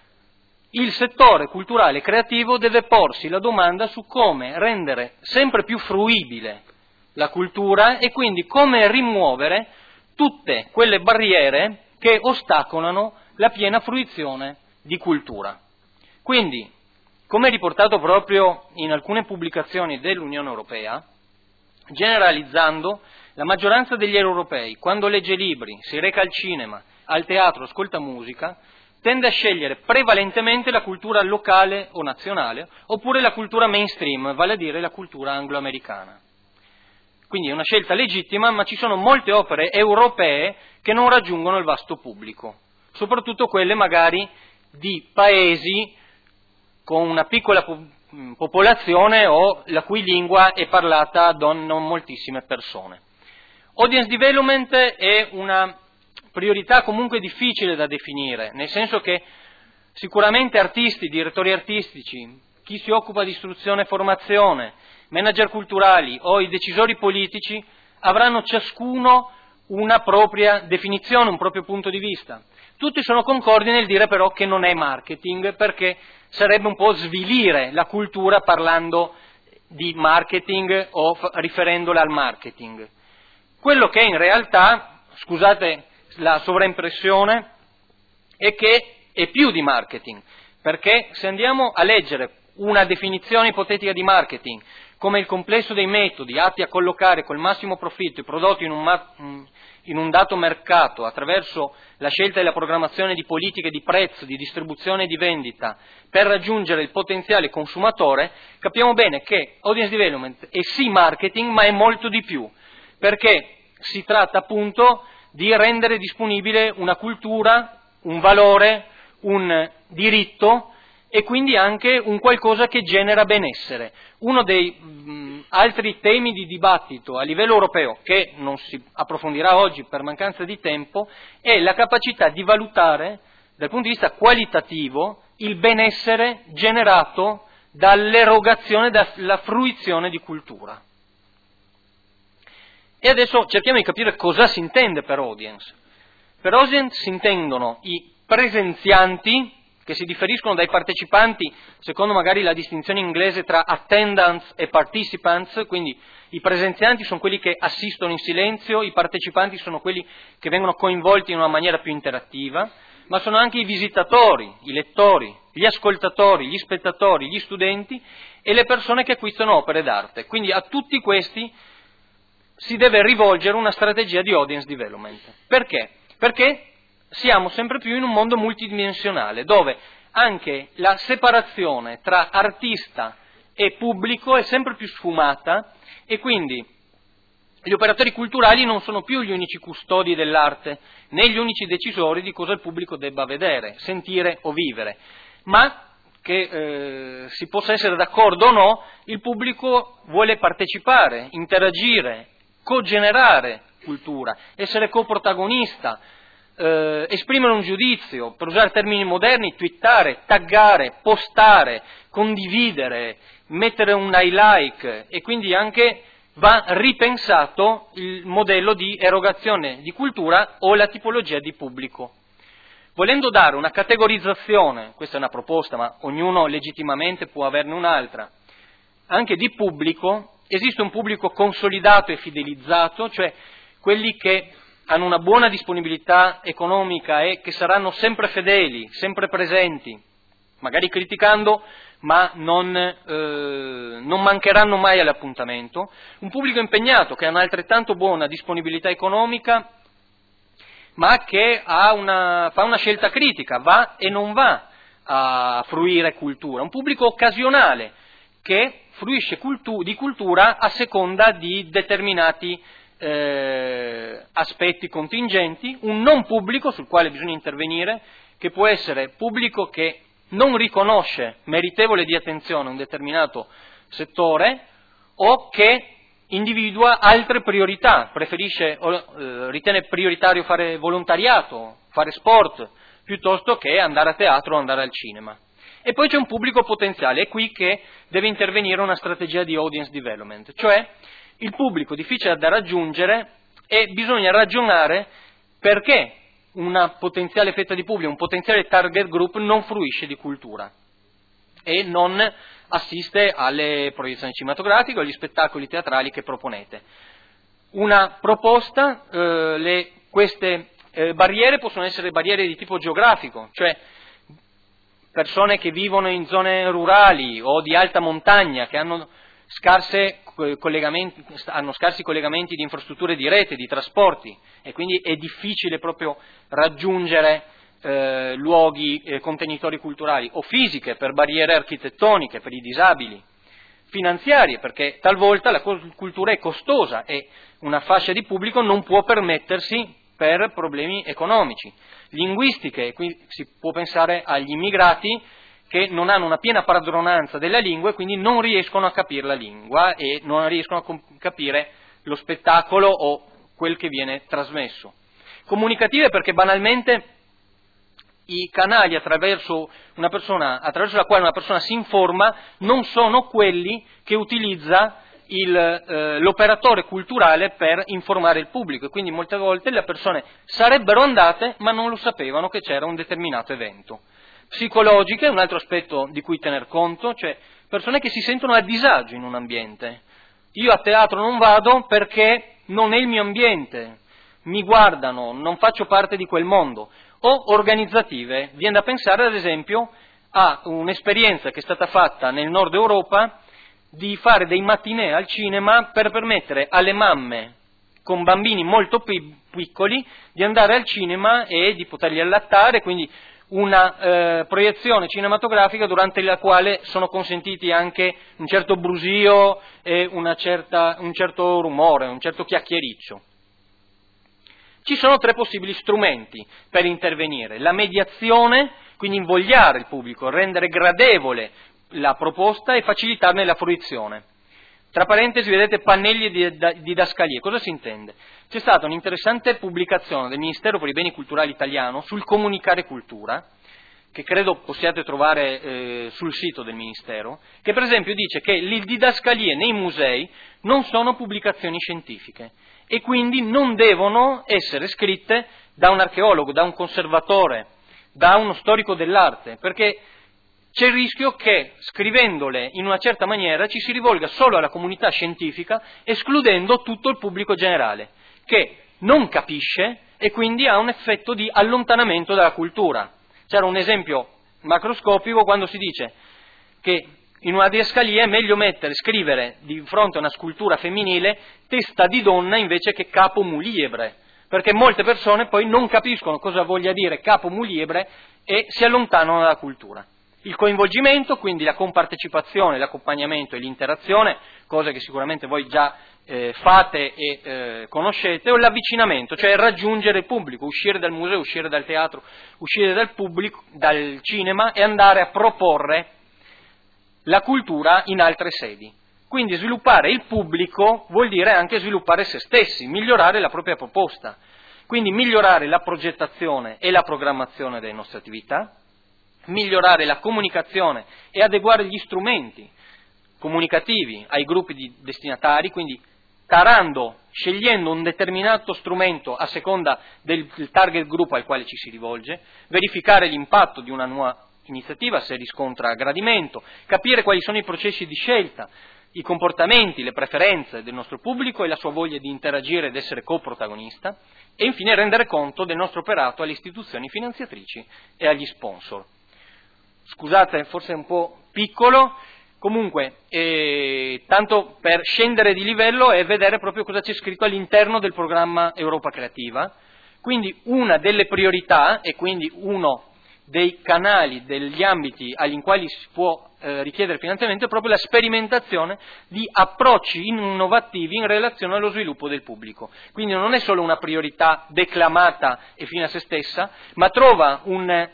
il settore culturale e creativo deve porsi la domanda su come rendere sempre più fruibile la cultura e quindi come rimuovere tutte quelle barriere che ostacolano la piena fruizione di cultura. Quindi, come riportato proprio in alcune pubblicazioni dell'Unione Europea, generalizzando, la maggioranza degli europei, quando legge libri, si reca al cinema, al teatro, ascolta musica, tende a scegliere prevalentemente la cultura locale o nazionale, oppure la cultura mainstream, vale a dire la cultura anglo-americana. Quindi è una scelta legittima, ma ci sono molte opere europee che non raggiungono il vasto pubblico, soprattutto quelle magari di paesi con una piccola popolazione o la cui lingua è parlata da non moltissime persone. Audience development è una priorità comunque difficile da definire, nel senso che sicuramente artisti, direttori artistici, chi si occupa di istruzione e formazione, manager culturali o i decisori politici avranno ciascuno una propria definizione, un proprio punto di vista. Tutti sono concordi nel dire però che non è marketing, perché sarebbe un po' svilire la cultura parlando di marketing o riferendola al marketing. Quello che in realtà, scusate la sovraimpressione, è che è più di marketing, perché se andiamo a leggere una definizione ipotetica di marketing come il complesso dei metodi atti a collocare col massimo profitto i prodotti in un dato mercato attraverso la scelta e la programmazione di politiche di prezzo, di distribuzione e di vendita per raggiungere il potenziale consumatore, capiamo bene che audience development è sì marketing, ma è molto di più, perché si tratta appunto di rendere disponibile una cultura, un valore, un diritto e quindi anche un qualcosa che genera benessere. Uno dei altri temi di dibattito a livello europeo, che non si approfondirà oggi per mancanza di tempo, è la capacità di valutare dal punto di vista qualitativo il benessere generato dall'erogazione, dalla fruizione di cultura. E adesso cerchiamo di capire cosa si intende per audience. Per audience si intendono i presenzianti, che si differiscono dai partecipanti, secondo magari la distinzione inglese tra attendance e participants, quindi i presenzianti sono quelli che assistono in silenzio, i partecipanti sono quelli che vengono coinvolti in una maniera più interattiva, ma sono anche i visitatori, i lettori, gli ascoltatori, gli spettatori, gli studenti e le persone che acquistano opere d'arte. Quindi a tutti questi si deve rivolgere una strategia di audience development. Perché? Perché siamo sempre più in un mondo multidimensionale, dove anche la separazione tra artista e pubblico è sempre più sfumata e quindi gli operatori culturali non sono più gli unici custodi dell'arte, né gli unici decisori di cosa il pubblico debba vedere, sentire o vivere, ma che si possa essere d'accordo o no, il pubblico vuole partecipare, interagire, cogenerare cultura, essere coprotagonista, esprimere un giudizio, per usare termini moderni, twittare, taggare, postare, condividere, mettere un I like e quindi anche va ripensato il modello di erogazione di cultura o la tipologia di pubblico. Volendo dare una categorizzazione, questa è una proposta, ma ognuno legittimamente può averne un'altra, anche di pubblico, esiste un pubblico consolidato e fidelizzato, cioè quelli che hanno una buona disponibilità economica e che saranno sempre fedeli, sempre presenti, magari criticando, ma non mancheranno mai all'appuntamento, un pubblico impegnato che ha un'altrettanto buona disponibilità economica, ma che fa una scelta critica, va e non va a fruire cultura, un pubblico occasionale che fruisce di cultura a seconda di determinati aspetti contingenti, un non pubblico sul quale bisogna intervenire, che può essere pubblico che non riconosce meritevole di attenzione un determinato settore o che individua altre priorità, preferisce ritiene prioritario fare volontariato, fare sport, piuttosto che andare a teatro o andare al cinema. E poi c'è un pubblico potenziale, è qui che deve intervenire una strategia di audience development, cioè il pubblico difficile da raggiungere e bisogna ragionare perché una potenziale fetta di pubblico, un potenziale target group non fruisce di cultura e non assiste alle proiezioni cinematografiche o agli spettacoli teatrali che proponete. Una proposta, queste barriere possono essere barriere di tipo geografico, cioè persone che vivono in zone rurali o di alta montagna, che hanno scarsi collegamenti di infrastrutture di rete, di trasporti, e quindi è difficile proprio raggiungere luoghi contenitori culturali, o fisiche per barriere architettoniche, per i disabili, finanziarie, perché talvolta la cultura è costosa e una fascia di pubblico non può permettersi per problemi economici, linguistiche, qui si può pensare agli immigrati che non hanno una piena padronanza della lingua e quindi non riescono a capire la lingua e non riescono a capire lo spettacolo o quel che viene trasmesso. Comunicative perché banalmente i canali attraverso la quale una persona si informa non sono quelli che utilizza l'operatore culturale per informare il pubblico e quindi molte volte le persone sarebbero andate ma non lo sapevano che c'era un determinato evento. Psicologiche, un altro aspetto di cui tener conto, cioè persone che si sentono a disagio in un ambiente. Io a teatro non vado perché non è il mio ambiente, mi guardano, non faccio parte di quel mondo. O organizzative, viene da pensare ad esempio a un'esperienza che è stata fatta nel nord Europa di fare dei matinè al cinema per permettere alle mamme con bambini molto piccoli di andare al cinema e di poterli allattare, quindi una proiezione cinematografica durante la quale sono consentiti anche un certo brusio e un certo rumore, un certo chiacchiericcio. Ci sono 3 possibili strumenti per intervenire: la mediazione, quindi invogliare il pubblico, rendere gradevole la proposta e facilitarne la fruizione. Tra parentesi vedete pannelli di didascalie, cosa si intende? C'è stata un'interessante pubblicazione del Ministero per i Beni Culturali italiano sul comunicare cultura, che credo possiate trovare sul sito del Ministero, che per esempio dice che le didascalie nei musei non sono pubblicazioni scientifiche e quindi non devono essere scritte da un archeologo, da un conservatore, da uno storico dell'arte, perché c'è il rischio che, scrivendole in una certa maniera, ci si rivolga solo alla comunità scientifica, escludendo tutto il pubblico generale, che non capisce e quindi ha un effetto di allontanamento dalla cultura. C'era un esempio macroscopico quando si dice che in una didascalia è meglio scrivere di fronte a una scultura femminile testa di donna invece che capo muliebre, perché molte persone poi non capiscono cosa voglia dire capo muliebre e si allontanano dalla cultura. Il coinvolgimento, quindi la compartecipazione, l'accompagnamento e l'interazione, cose che sicuramente voi già fate e conoscete, o l'avvicinamento, cioè raggiungere il pubblico, uscire dal museo, uscire dal teatro, uscire dal pubblico, dal cinema e andare a proporre la cultura in altre sedi. Quindi sviluppare il pubblico vuol dire anche sviluppare se stessi, migliorare la propria proposta, quindi migliorare la progettazione e la programmazione delle nostre attività, migliorare la comunicazione e adeguare gli strumenti comunicativi ai gruppi di destinatari, quindi scegliendo un determinato strumento a seconda del target group al quale ci si rivolge, verificare l'impatto di una nuova iniziativa se riscontra gradimento, capire quali sono i processi di scelta, i comportamenti, le preferenze del nostro pubblico e la sua voglia di interagire ed essere coprotagonista, e infine rendere conto del nostro operato alle istituzioni finanziatrici e agli sponsor. Scusate, forse è un po' piccolo, comunque, tanto per scendere di livello e vedere proprio cosa c'è scritto all'interno del programma Europa Creativa. Quindi una delle priorità, e quindi uno dei canali, degli ambiti agli quali si può richiedere finanziamento, è proprio la sperimentazione di approcci innovativi in relazione allo sviluppo del pubblico. Quindi non è solo una priorità declamata e fine a se stessa, ma trova un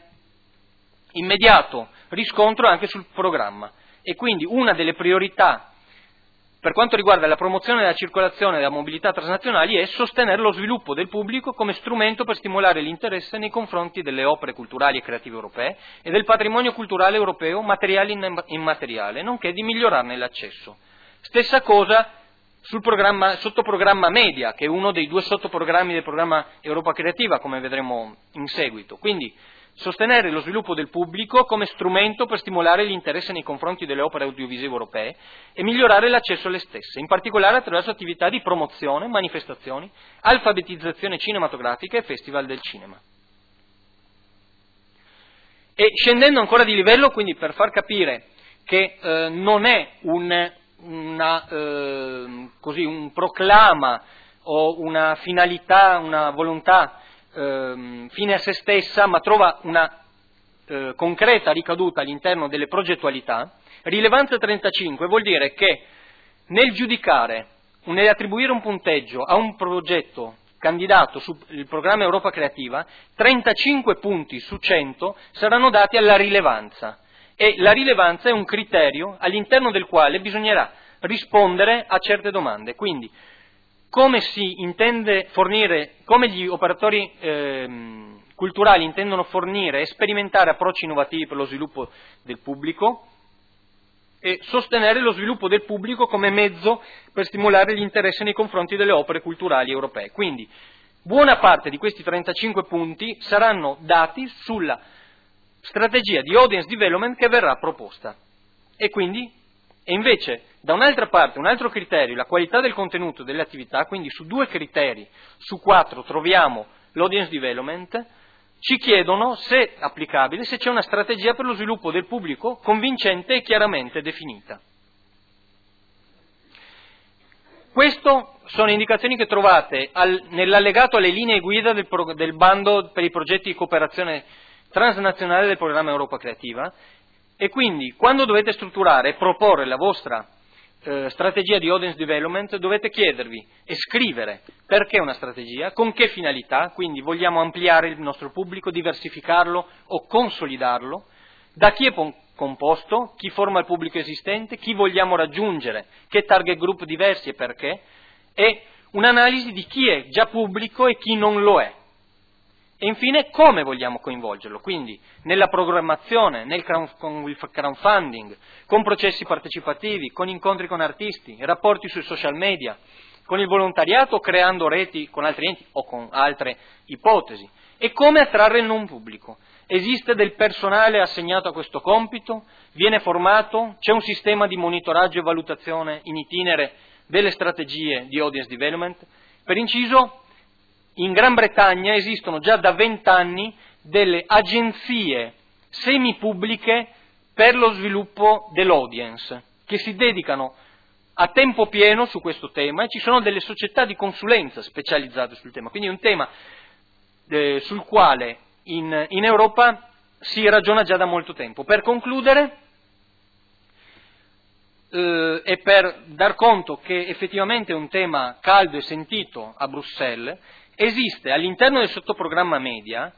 immediato riscontro anche sul programma. E quindi una delle priorità per quanto riguarda la promozione della circolazione e della mobilità transnazionali è sostenere lo sviluppo del pubblico come strumento per stimolare l'interesse nei confronti delle opere culturali e creative europee e del patrimonio culturale europeo, materiale e immateriale, nonché di migliorarne l'accesso. Stessa cosa sul sottoprogramma Media, che è uno dei 2 sottoprogrammi del programma Europa Creativa, come vedremo in seguito. Quindi sostenere lo sviluppo del pubblico come strumento per stimolare l'interesse nei confronti delle opere audiovisive europee e migliorare l'accesso alle stesse, in particolare attraverso attività di promozione, manifestazioni, alfabetizzazione cinematografica e festival del cinema. E scendendo ancora di livello, quindi per far capire che non è un proclama o una finalità, una volontà fine a se stessa, ma trova una concreta ricaduta all'interno delle progettualità, rilevanza 35 vuol dire che nel giudicare, nell'attribuire un punteggio a un progetto candidato sul programma Europa Creativa, 35 punti su 100 saranno dati alla rilevanza, e la rilevanza è un criterio all'interno del quale bisognerà rispondere a certe domande. Quindi come si intende fornire, come gli operatori culturali intendono fornire e sperimentare approcci innovativi per lo sviluppo del pubblico e sostenere lo sviluppo del pubblico come mezzo per stimolare l'interesse nei confronti delle opere culturali europee. Quindi buona parte di questi 35 punti saranno dati sulla strategia di audience development che verrà proposta. E invece, da un'altra parte, un altro criterio, la qualità del contenuto delle attività, quindi su 2 criteri su 4 troviamo l'audience development, ci chiedono, se applicabile, se c'è una strategia per lo sviluppo del pubblico convincente e chiaramente definita. Queste sono indicazioni che trovate nell'allegato alle linee guida del bando per i progetti di cooperazione transnazionale del programma Europa Creativa. E quindi, quando dovete strutturare e proporre la vostra strategia di audience development, dovete chiedervi e scrivere perché una strategia, con che finalità, quindi vogliamo ampliare il nostro pubblico, diversificarlo o consolidarlo, da chi è composto, chi forma il pubblico esistente, chi vogliamo raggiungere, che target group diversi e perché, e un'analisi di chi è già pubblico e chi non lo è. E infine come vogliamo coinvolgerlo, quindi nella programmazione, con il crowdfunding, con processi partecipativi, con incontri con artisti, rapporti sui social media, con il volontariato, creando reti con altri enti o con altre ipotesi, e come attrarre il non pubblico. Esiste del personale assegnato a questo compito? Viene formato? C'è un sistema di monitoraggio e valutazione in itinere delle strategie di audience development? Per inciso, in Gran Bretagna esistono già da 20 anni delle agenzie semipubbliche per lo sviluppo dell'audience, che si dedicano a tempo pieno su questo tema e ci sono delle società di consulenza specializzate sul tema, quindi è un tema sul quale in Europa si ragiona già da molto tempo. Per concludere, e per dar conto che effettivamente è un tema caldo e sentito a Bruxelles, esiste all'interno del sottoprogramma media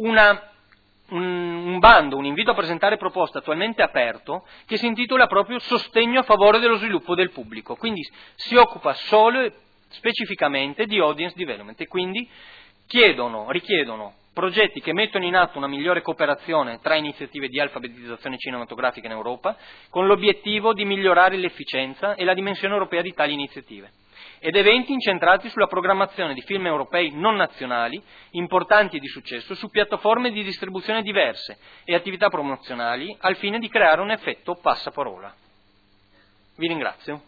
un bando, un invito a presentare proposte attualmente aperto che si intitola proprio Sostegno a favore dello sviluppo del pubblico, quindi si occupa solo e specificamente di audience development e quindi richiedono progetti che mettono in atto una migliore cooperazione tra iniziative di alfabetizzazione cinematografica in Europa, con l'obiettivo di migliorare l'efficienza e la dimensione europea di tali iniziative, ed eventi incentrati sulla programmazione di film europei non nazionali, importanti e di successo, su piattaforme di distribuzione diverse e attività promozionali, al fine di creare un effetto passaparola. Vi ringrazio.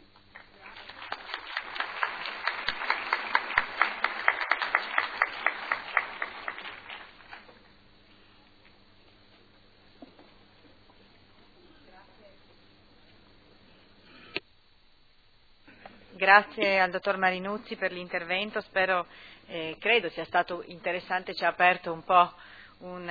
Grazie al dottor Marinuzzi per l'intervento, credo sia stato interessante, ci ha aperto un po' un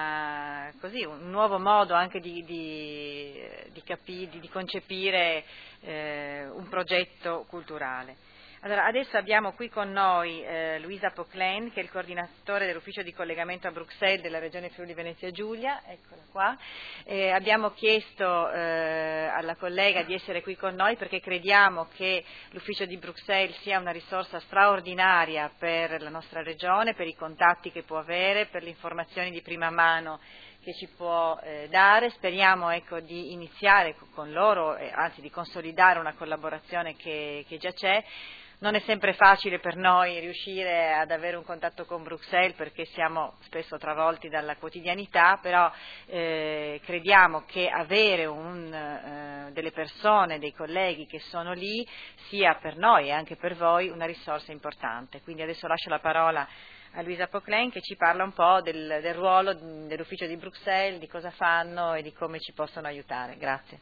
nuovo modo anche di concepire un progetto culturale. Allora, adesso abbiamo qui con noi Luisa Poclen, che è il coordinatore dell'ufficio di collegamento a Bruxelles della Regione Friuli Venezia Giulia, eccola qua. Abbiamo chiesto alla collega di essere qui con noi perché crediamo che l'ufficio di Bruxelles sia una risorsa straordinaria per la nostra regione, per i contatti che può avere, per le informazioni di prima mano che ci può dare. Speriamo di iniziare con loro, anzi di consolidare una collaborazione che già c'è. Non è sempre facile per noi riuscire ad avere un contatto con Bruxelles perché siamo spesso travolti dalla quotidianità, però crediamo che avere delle persone, dei colleghi che sono lì sia per noi e anche per voi una risorsa importante. Quindi adesso lascio la parola a Luisa Poclen che ci parla un po' del ruolo dell'ufficio di Bruxelles, di cosa fanno e di come ci possono aiutare. Grazie.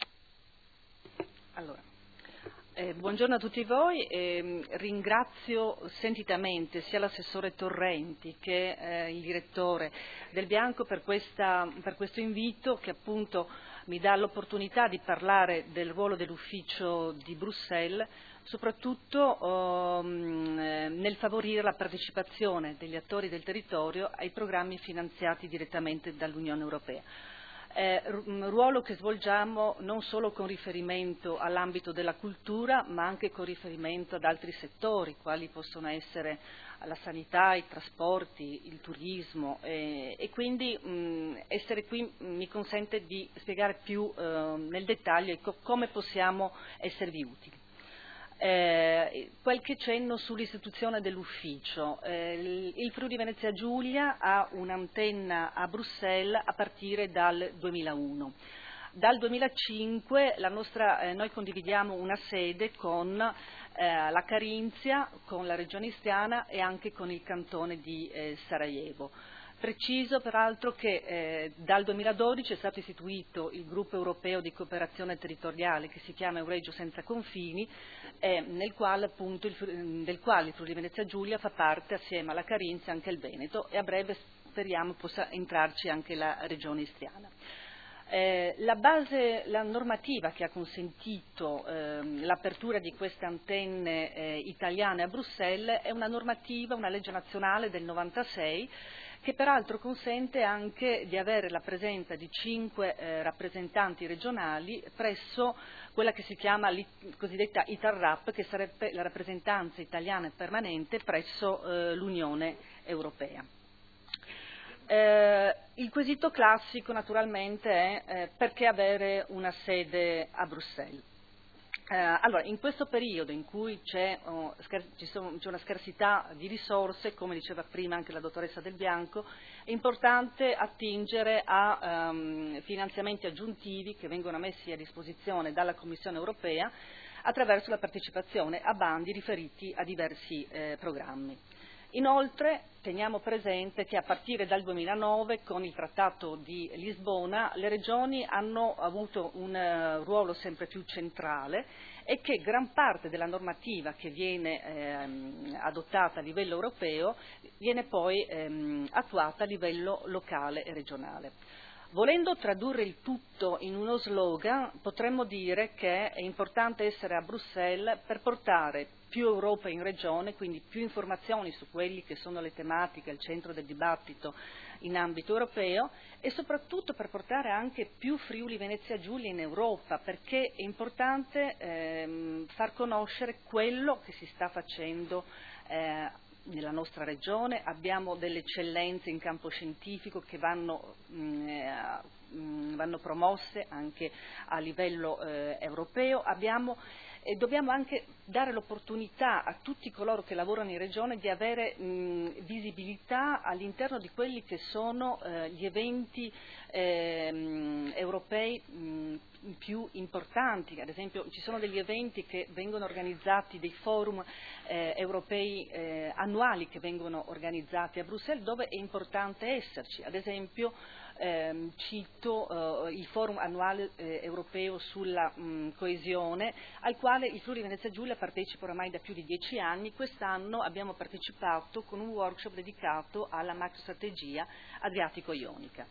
Allora, buongiorno a tutti voi, ringrazio sentitamente sia l'assessore Torrenti che il direttore Del Bianco per questo invito che appunto mi dà l'opportunità di parlare del ruolo dell'ufficio di Bruxelles, soprattutto nel favorire la partecipazione degli attori del territorio ai programmi finanziati direttamente dall'Unione Europea. Un ruolo che svolgiamo non solo con riferimento all'ambito della cultura, ma anche con riferimento ad altri settori, quali possono essere la sanità, i trasporti, il turismo, e quindi essere qui mi consente di spiegare più nel dettaglio come possiamo esservi utili. Qualche cenno sull'istituzione dell'ufficio. Il Friuli Venezia Giulia ha un'antenna a Bruxelles a partire dal 2001. Dal 2005 noi condividiamo una sede con la Carinzia, con la Regione Istriana e anche con il cantone di Sarajevo. Preciso peraltro che dal 2012 è stato istituito il gruppo europeo di cooperazione territoriale che si chiama Euregio Senza Confini, del quale il Friuli Venezia Giulia fa parte assieme alla Carinzia anche il Veneto e a breve speriamo possa entrarci anche la Regione Istriana. La normativa che ha consentito l'apertura di queste antenne italiane a Bruxelles è una legge nazionale del 96 che peraltro consente anche di avere la presenza di 5 rappresentanti regionali presso quella che si chiama cosiddetta ITARRAP, che sarebbe la rappresentanza italiana permanente presso l'Unione Europea. Il quesito classico naturalmente è perché avere una sede a Bruxelles. Allora, in questo periodo in cui c'è una scarsità di risorse, come diceva prima anche la dottoressa Del Bianco, è importante attingere a finanziamenti aggiuntivi che vengono messi a disposizione dalla Commissione Europea attraverso la partecipazione a bandi riferiti a diversi programmi. Inoltre teniamo presente che a partire dal 2009, con il Trattato di Lisbona, le regioni hanno avuto un ruolo sempre più centrale e che gran parte della normativa che viene adottata a livello europeo viene poi attuata a livello locale e regionale. Volendo tradurre il tutto in uno slogan, potremmo dire che è importante essere a Bruxelles per portare più Europa in regione, quindi più informazioni su quelli che sono le tematiche al centro del dibattito in ambito europeo e soprattutto per portare anche più Friuli Venezia Giulia in Europa, perché è importante far conoscere quello che si sta facendo nella nostra regione. Abbiamo delle eccellenze in campo scientifico che vanno promosse anche a livello europeo. Dobbiamo anche dare l'opportunità a tutti coloro che lavorano in regione di avere visibilità all'interno di quelli che sono gli eventi europei più importanti. Ad esempio ci sono degli eventi che vengono organizzati, dei forum europei annuali che vengono organizzati a Bruxelles, dove è importante esserci. Ad esempio cito il forum annuale europeo sulla coesione, al quale il Friuli Venezia Giulia partecipa oramai da più di 10 anni. Quest'anno abbiamo partecipato con un workshop dedicato alla macrostrategia adriatico-ionica.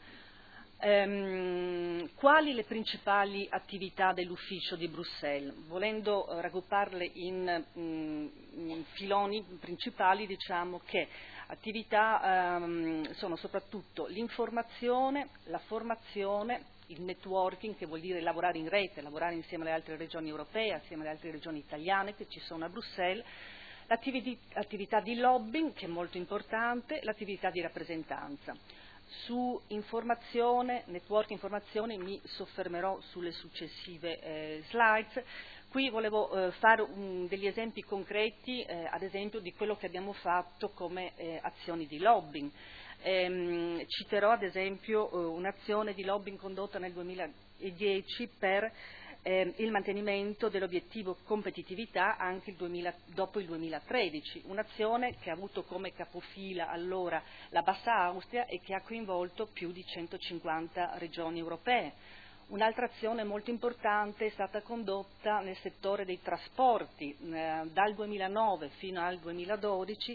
Quali le principali attività dell'ufficio di Bruxelles? Volendo raggrupparle in filoni principali, diciamo che attività sono soprattutto l'informazione, la formazione, il networking, che vuol dire lavorare in rete, lavorare insieme alle altre regioni europee, assieme alle altre regioni italiane che ci sono a Bruxelles, l'attività di lobbying, che è molto importante, l'attività di rappresentanza. Su informazione, network informazione, mi soffermerò sulle successive slides. Qui volevo fare degli esempi concreti, ad esempio di quello che abbiamo fatto come azioni di lobbying. Citerò ad esempio un'azione di lobbying condotta nel 2010 per il mantenimento dell'obiettivo competitività anche dopo il 2013, un'azione che ha avuto come capofila allora la Bassa Austria e che ha coinvolto più di 150 regioni europee. Un'altra azione molto importante è stata condotta nel settore dei trasporti. Dal 2009 fino al 2012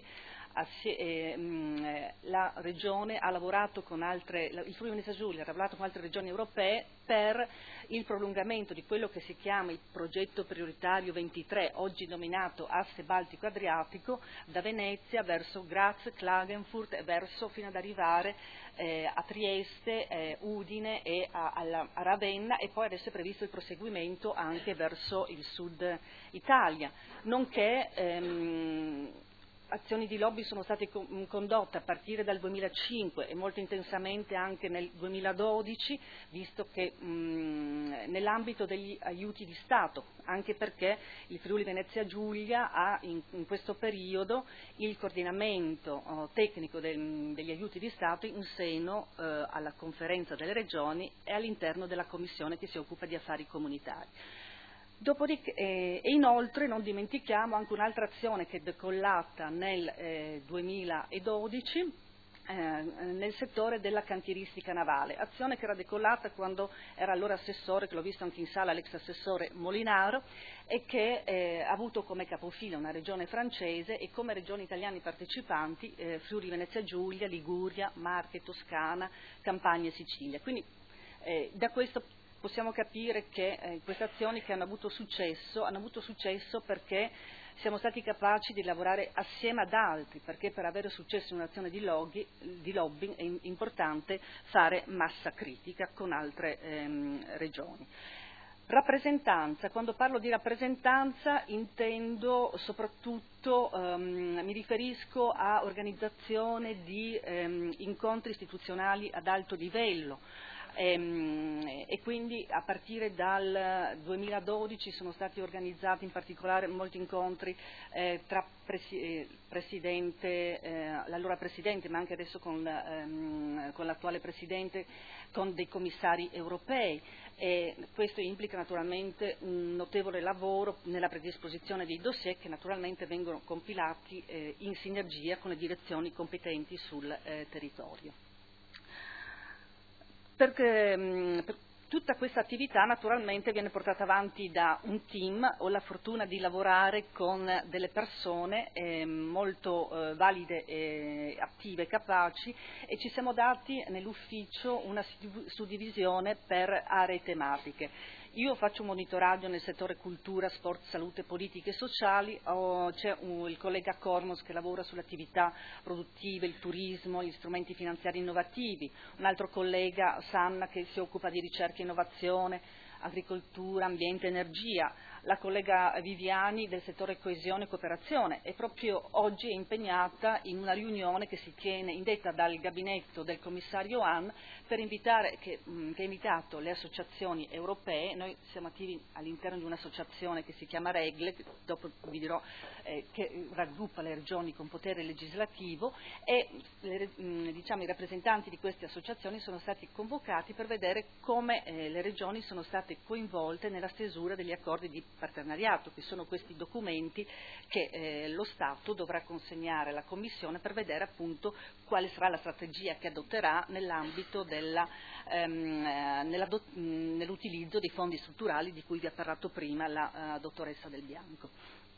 la Regione ha lavorato con il Friuli Venezia Giulia ha lavorato con altre regioni europee per il prolungamento di quello che si chiama il progetto prioritario 23, oggi nominato Asse Baltico-Adriatico, da Venezia verso Graz, Klagenfurt e fino ad arrivare a Trieste, Udine e a Ravenna, e poi adesso è previsto il proseguimento anche verso il sud Italia, nonché azioni di lobby sono state condotte a partire dal 2005 e molto intensamente anche nel 2012, visto che nell'ambito degli aiuti di Stato, anche perché il Friuli Venezia Giulia ha in questo periodo il coordinamento tecnico degli aiuti di Stato in seno alla conferenza delle regioni e all'interno della commissione che si occupa di affari comunitari. Dopodiché, e inoltre non dimentichiamo anche un'altra azione che è decollata nel 2012 nel settore della cantieristica navale, azione che era decollata quando era allora assessore, che l'ho visto anche in sala, l'ex assessore Molinaro, e che ha avuto come capofila una regione francese e come regioni italiane partecipanti Friuli Venezia Giulia, Liguria, Marche, Toscana, Campania e Sicilia. Quindi da questo possiamo capire che queste azioni che hanno avuto successo perché siamo stati capaci di lavorare assieme ad altri, perché per avere successo in un'azione di lobbying è importante fare massa critica con altre regioni. Rappresentanza, quando parlo di rappresentanza intendo soprattutto, mi riferisco a organizzazione di incontri istituzionali ad alto livello. e quindi a partire dal 2012 sono stati organizzati in particolare molti incontri tra l'allora Presidente, ma anche adesso con l'attuale Presidente, con dei commissari europei, e questo implica naturalmente un notevole lavoro nella predisposizione dei dossier che naturalmente vengono compilati in sinergia con le direzioni competenti sul territorio. Tutta questa attività naturalmente viene portata avanti da un team. Ho la fortuna di lavorare con delle persone molto valide, attive e capaci, e ci siamo dati nell'ufficio una suddivisione per aree tematiche. Io faccio un monitoraggio nel settore cultura, sport, salute, politiche e sociali, c'è il collega Cormos che lavora sulle attività produttive, il turismo, gli strumenti finanziari innovativi, un altro collega, Sanna, che si occupa di ricerca e innovazione, agricoltura, ambiente, energia, la collega Viviani del settore coesione e cooperazione, e proprio oggi è impegnata in una riunione che si tiene indetta dal gabinetto del commissario Hahn per invitare, che ha invitato le associazioni europee. Noi siamo attivi all'interno di un'associazione che si chiama Regle, dopo vi dirò, che raggruppa le regioni con potere legislativo, e i rappresentanti di queste associazioni sono stati convocati per vedere come le regioni sono state coinvolte nella stesura degli accordi di partenariato, che sono questi documenti che lo Stato dovrà consegnare alla Commissione per vedere appunto quale sarà la strategia che adotterà nell'ambito nell'utilizzo dei fondi strutturali di cui vi ha parlato prima la dottoressa Del Bianco.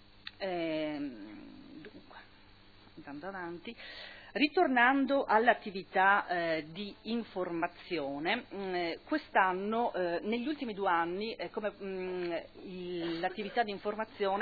Dunque, andando avanti. Ritornando all'attività di informazione, quest'anno, negli ultimi 2 anni, l'attività di informazione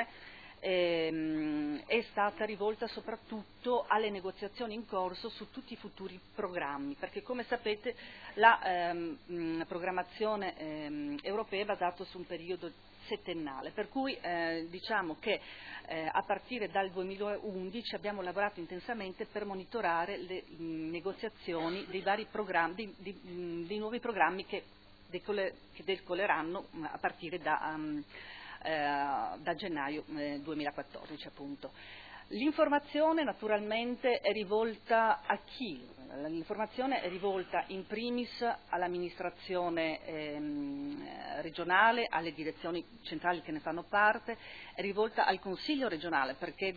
è stata rivolta soprattutto alle negoziazioni in corso su tutti i futuri programmi, perché come sapete la programmazione europea è basata su un periodo settennale, per cui diciamo che a partire dal 2011 abbiamo lavorato intensamente per monitorare le negoziazioni dei vari programmi, dei nuovi programmi che decolleranno a partire da gennaio 2014 appunto. L'informazione naturalmente è rivolta a chi? L'informazione è rivolta in primis all'amministrazione regionale, alle direzioni centrali che ne fanno parte, è rivolta al Consiglio regionale, perché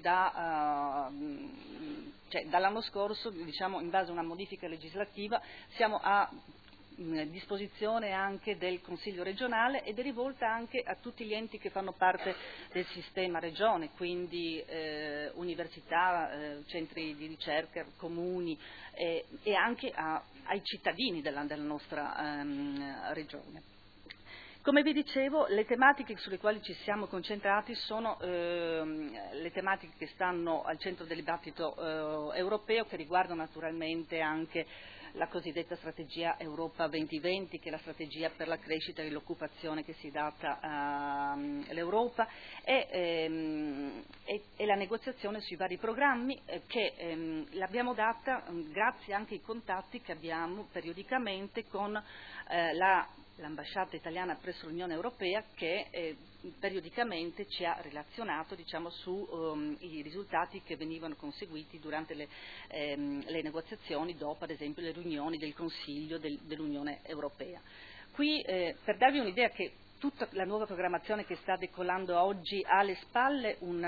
dall'anno scorso, diciamo, in base a una modifica legislativa, siamo a disposizione anche del Consiglio regionale, ed è rivolta anche a tutti gli enti che fanno parte del sistema regione, quindi università, centri di ricerca, comuni, e anche ai cittadini della nostra regione. Come vi dicevo, le tematiche sulle quali ci siamo concentrati sono le tematiche che stanno al centro del dibattito europeo, che riguardano naturalmente anche la cosiddetta strategia Europa 2020, che è la strategia per la crescita e l'occupazione che si è data all'Europa, e la negoziazione sui vari programmi che l'abbiamo data grazie anche ai contatti che abbiamo periodicamente con l'ambasciata italiana presso l'Unione Europea, che periodicamente ci ha relazionato, diciamo, sui risultati che venivano conseguiti durante le negoziazioni dopo, ad esempio, le riunioni del Consiglio dell'Unione Europea. Qui, per darvi un'idea che tutta la nuova programmazione che sta decollando oggi ha alle spalle un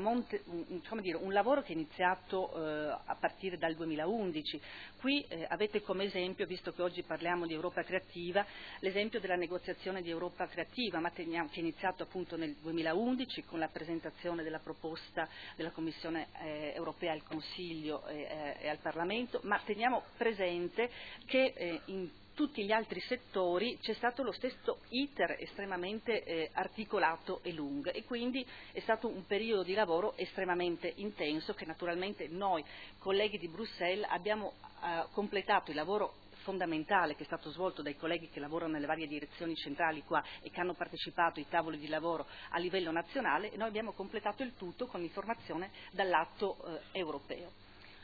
lavoro che è iniziato a partire dal 2011. Qui avete come esempio, visto che oggi parliamo di Europa Creativa, l'esempio della negoziazione di Europa Creativa, che è iniziato appunto nel 2011 con la presentazione della proposta della Commissione europea al Consiglio e al Parlamento, ma teniamo presente che in tutti gli altri settori c'è stato lo stesso iter estremamente articolato e lungo, e quindi è stato un periodo di lavoro estremamente intenso, che naturalmente noi colleghi di Bruxelles abbiamo completato il lavoro fondamentale che è stato svolto dai colleghi che lavorano nelle varie direzioni centrali qua e che hanno partecipato ai tavoli di lavoro a livello nazionale, e noi abbiamo completato il tutto con l'informazione dal lato europeo.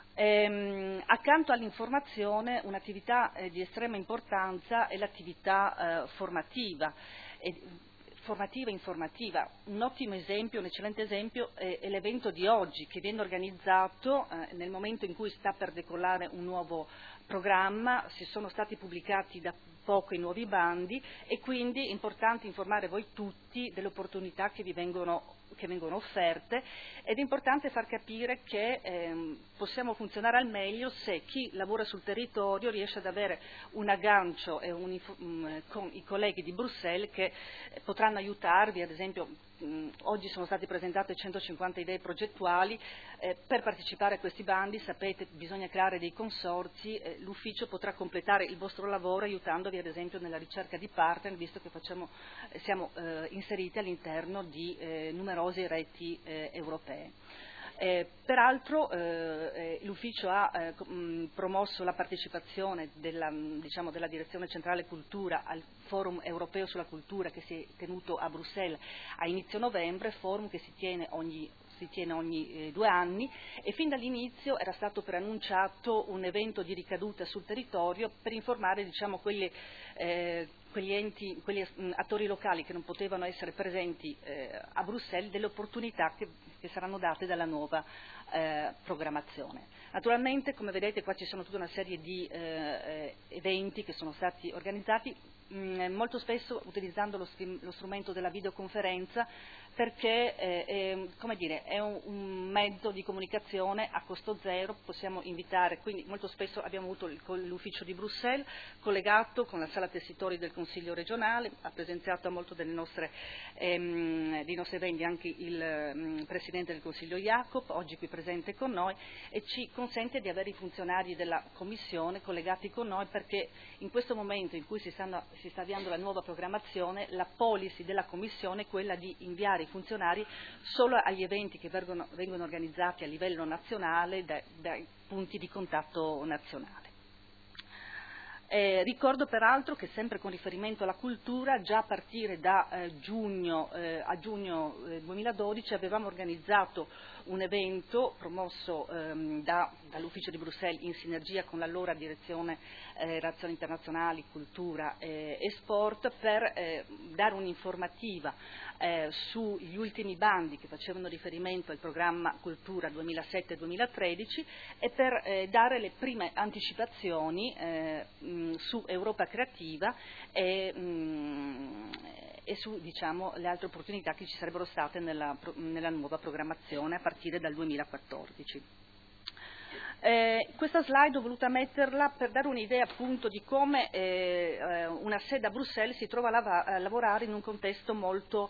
Accanto all'informazione, un'attività di estrema importanza è l'attività formativa e informativa. Un ottimo esempio, un eccellente esempio è l'evento di oggi, che viene organizzato nel momento in cui sta per decollare un nuovo programma. Si sono stati pubblicati da poco i nuovi bandi e quindi è importante informare voi tutti delle opportunità che vengono offerte, ed è importante far capire che possiamo funzionare al meglio se chi lavora sul territorio riesce ad avere un aggancio con i colleghi di Bruxelles che potranno aiutarvi. Ad esempio, oggi sono state presentate 150 idee progettuali. Per partecipare a questi bandi, sapete, bisogna creare dei consorzi. L'ufficio potrà completare il vostro lavoro aiutandovi ad esempio nella ricerca di partner, visto che siamo inseriti all'interno di numerose reti europee. Peraltro l'ufficio ha promosso la partecipazione della Direzione Centrale Cultura al Forum Europeo sulla Cultura, che si è tenuto a Bruxelles a inizio novembre, forum che si tiene ogni 2 anni, e fin dall'inizio era stato preannunciato un evento di ricaduta sul territorio per informare quegli attori locali che non potevano essere presenti a Bruxelles delle opportunità che saranno date dalla nuova programmazione. Naturalmente, come vedete, qua ci sono tutta una serie di eventi che sono stati organizzati, molto spesso utilizzando lo strumento della videoconferenza, perché è un mezzo di comunicazione a costo zero. Possiamo invitare, quindi molto spesso abbiamo avuto l'ufficio di Bruxelles collegato con la sala tessitori del Consiglio regionale, ha presenziato a molto dei nostri eventi anche il Presidente del Consiglio Jacob, oggi qui presente con noi, e ci consente di avere i funzionari della Commissione collegati con noi, perché in questo momento in cui si sta avviando la nuova programmazione, la policy della Commissione è quella di inviare i funzionari solo agli eventi che vengono organizzati a livello nazionale dai punti di contatto nazionale. Ricordo peraltro che sempre con riferimento alla cultura, già a partire da giugno 2012 avevamo organizzato un evento promosso dall'ufficio di Bruxelles in sinergia con l'allora direzione Relazioni Internazionali, Cultura e Sport, per dare un'informativa sugli ultimi bandi che facevano riferimento al programma Cultura 2007-2013 e per dare le prime anticipazioni su Europa Creativa e su le altre opportunità che ci sarebbero state nella nuova programmazione a partire dal 2014. Questa slide ho voluta metterla per dare un'idea appunto di come una sede a Bruxelles si trova a lavorare in un contesto molto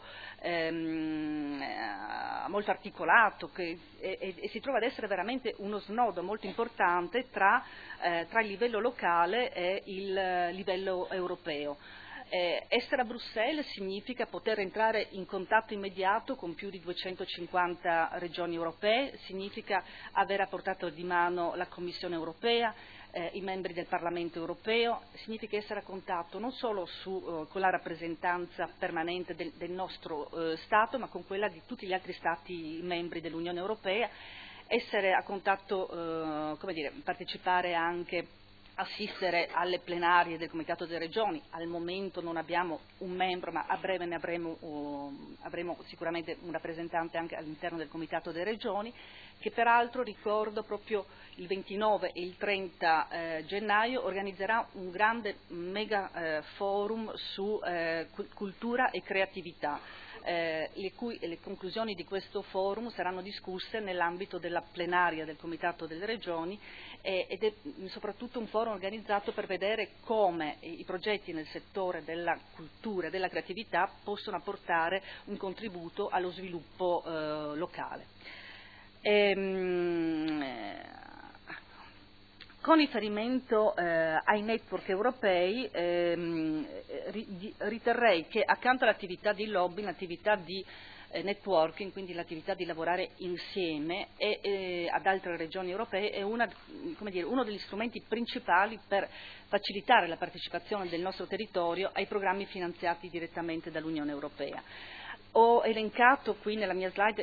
articolato e si trova ad essere veramente uno snodo molto importante tra il livello locale e il livello europeo. Essere a Bruxelles significa poter entrare in contatto immediato con più di 250 regioni europee, significa avere a portata di mano la Commissione europea, i membri del Parlamento europeo, significa essere a contatto non solo con la rappresentanza permanente del nostro Stato, ma con quella di tutti gli altri Stati membri dell'Unione Europea, essere a contatto, partecipare anche, assistere alle plenarie del Comitato delle Regioni. Al momento non abbiamo un membro, ma a breve ne avremo sicuramente un rappresentante anche all'interno del Comitato delle Regioni, che peraltro, ricordo, proprio il 29 e il 30 gennaio organizzerà un grande mega forum su cultura e creatività. Le conclusioni di questo forum saranno discusse nell'ambito della plenaria del Comitato delle Regioni ed è soprattutto un forum organizzato per vedere come i progetti nel settore della cultura e della creatività possono apportare un contributo allo sviluppo locale. Con riferimento ai network europei riterrei che accanto all'attività di lobbying, l'attività di networking, quindi l'attività di lavorare insieme ad altre regioni europee è uno degli strumenti principali per facilitare la partecipazione del nostro territorio ai programmi finanziati direttamente dall'Unione Europea. Ho elencato qui nella mia slide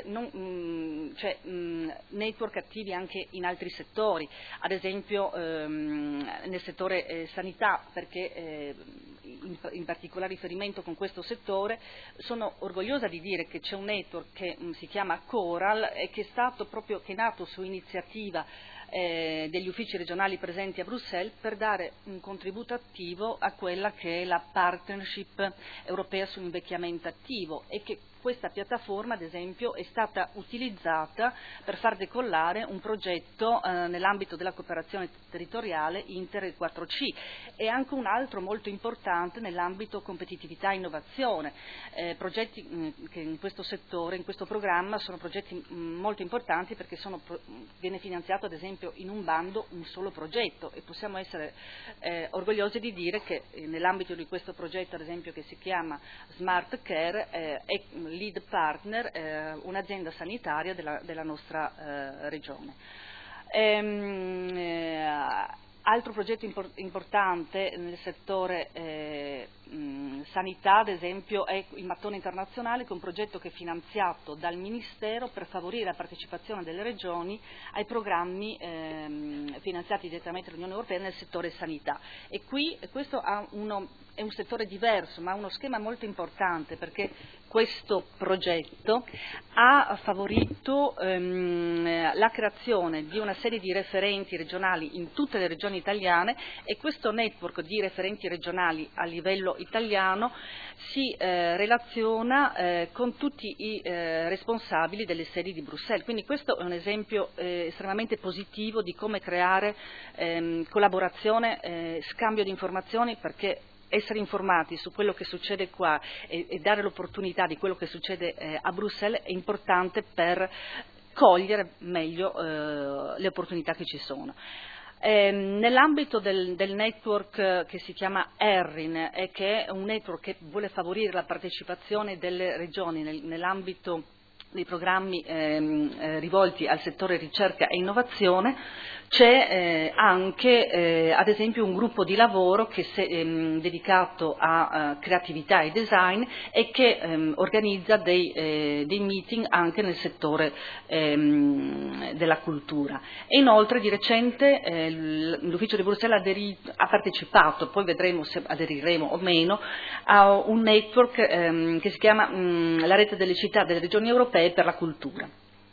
network attivi anche in altri settori, ad esempio nel settore sanità, perché in particolare riferimento con questo settore sono orgogliosa di dire che c'è un network che si chiama Coral e che è nato su iniziativa degli uffici regionali presenti a Bruxelles per dare un contributo attivo a quella che è la partnership europea sull'invecchiamento attivo, e che questa piattaforma, ad esempio, è stata utilizzata per far decollare un progetto nell'ambito della cooperazione territoriale Inter 4C, e anche un altro molto importante nell'ambito competitività e innovazione. Progetti che in questo settore, in questo programma, sono progetti molto importanti perché viene finanziato ad esempio in un bando un solo progetto, e possiamo essere orgogliosi di dire che nell'ambito di questo progetto, ad esempio, che si chiama Smart Care, è lead partner un'azienda sanitaria della nostra regione. Altro progetto importante nel settore sanità, ad esempio, è il Mattone Internazionale, che è un progetto che è finanziato dal Ministero per favorire la partecipazione delle regioni ai programmi finanziati direttamente dall'Unione Europea nel settore sanità. E qui questo è un settore diverso, ma ha uno schema molto importante, perché questo progetto ha favorito la creazione di una serie di referenti regionali in tutte le regioni italiane, e questo network di referenti regionali a livello italiano si relaziona con tutti i responsabili delle sedi di Bruxelles. Quindi questo è un esempio estremamente positivo di come creare collaborazione, scambio di informazioni, perché essere informati su quello che succede qua e dare l'opportunità di quello che succede a Bruxelles è importante per cogliere meglio le opportunità che ci sono. Nell'ambito del network che si chiama ERRIN, che è un network che vuole favorire la partecipazione delle regioni nell'ambito dei programmi rivolti al settore ricerca e innovazione, c'è anche ad esempio un gruppo di lavoro che dedicato a creatività e design, e che organizza dei meeting anche nel settore della cultura. E inoltre di recente l'ufficio di Bruxelles ha partecipato, poi vedremo se aderiremo o meno, a un network che si chiama la rete delle città delle regioni europee per la cultura.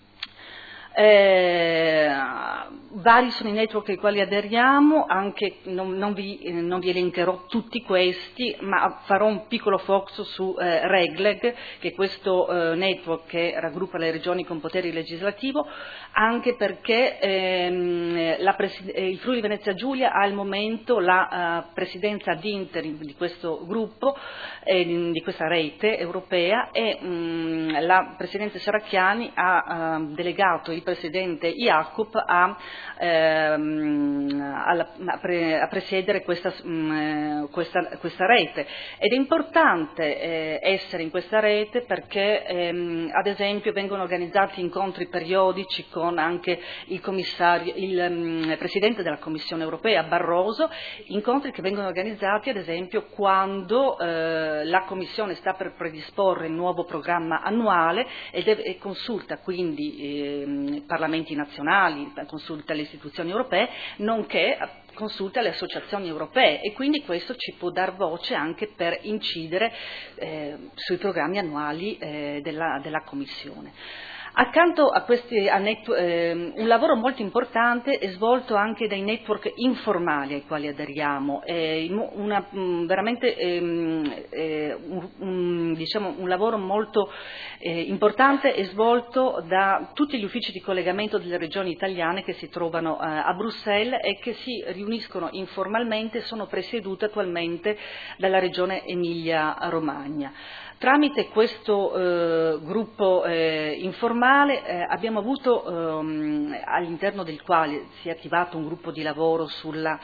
Vari sono i network ai quali aderiamo, anche non vi elencherò tutti questi, ma farò un piccolo focus su REGLEG, che è questo network che raggruppa le regioni con potere legislativo, anche perché il Friuli Venezia Giulia ha al momento la presidenza ad interim di questo gruppo, di questa rete europea, e la Presidente Serracchiani ha delegato il Presidente Jacob a presiedere questa rete. Ed è importante essere in questa rete perché ad esempio vengono organizzati incontri periodici con anche il Presidente della Commissione Europea Barroso, incontri che vengono organizzati ad esempio quando la Commissione sta per predisporre il nuovo programma annuale e consulta quindi parlamenti nazionali, consulta le istituzioni europee, nonché consulta le associazioni europee, e quindi questo ci può dar voce anche per incidere sui programmi annuali della Commissione. Accanto a questi un lavoro molto importante è svolto anche dai network informali ai quali aderiamo, veramente un lavoro molto importante è svolto da tutti gli uffici di collegamento delle regioni italiane che si trovano a Bruxelles e che si riuniscono informalmente, sono presiedute attualmente dalla regione Emilia-Romagna. Tramite questo gruppo informale male abbiamo avuto, all'interno del quale si è attivato un gruppo di lavoro sulla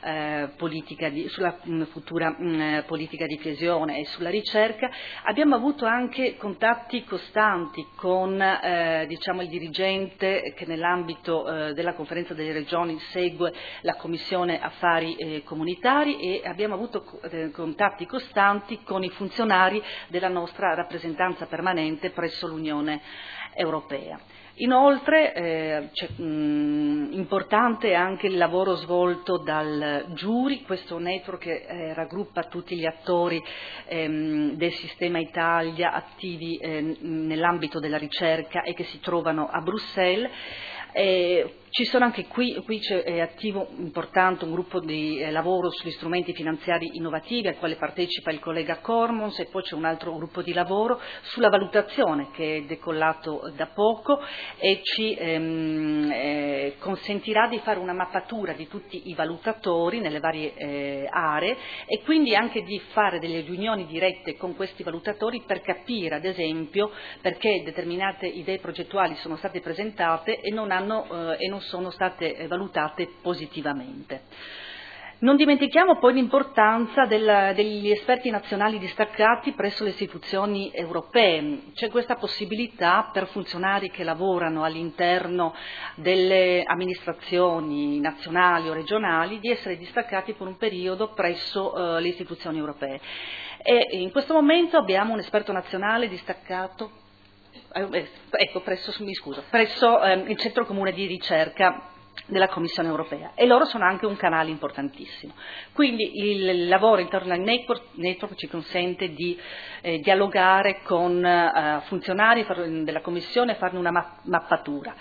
futura politica di coesione e sulla ricerca, abbiamo avuto anche contatti costanti con il dirigente che nell'ambito della conferenza delle regioni segue la Commissione Affari Comunitari, e abbiamo avuto contatti costanti con i funzionari della nostra rappresentanza permanente presso l'Unione Europea. Inoltre importante è anche il lavoro svolto dal Giuri, questo network che raggruppa tutti gli attori del sistema Italia attivi nell'ambito della ricerca e che si trovano a Bruxelles. Ci sono anche qui è attivo importante un gruppo di lavoro sugli strumenti finanziari innovativi al quale partecipa il collega Cormons, e poi c'è un altro gruppo di lavoro sulla valutazione che è decollato da poco e ci consentirà di fare una mappatura di tutti i valutatori nelle varie aree, e quindi anche di fare delle riunioni dirette con questi valutatori per capire, ad esempio, perché determinate idee progettuali sono state presentate e non sono state valutate positivamente. Non dimentichiamo poi l'importanza degli esperti nazionali distaccati presso le istituzioni europee. C'è questa possibilità per funzionari che lavorano all'interno delle amministrazioni nazionali o regionali di essere distaccati per un periodo presso le istituzioni europee. E in questo momento abbiamo un esperto nazionale distaccato presso il Centro Comune di Ricerca della Commissione Europea, e loro sono anche un canale importantissimo. Quindi il lavoro interno al network ci consente di dialogare con funzionari della Commissione e farne una mappatura.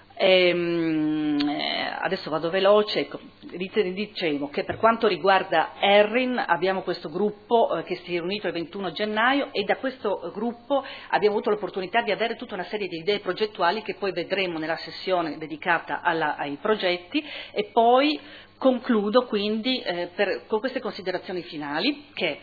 Adesso vado veloce, dicevo che per quanto riguarda ERRIN abbiamo questo gruppo che si è riunito il 21 gennaio, e da questo gruppo abbiamo avuto l'opportunità di avere tutta una serie di idee progettuali che poi vedremo nella sessione dedicata ai progetti, e poi concludo quindi con queste considerazioni finali che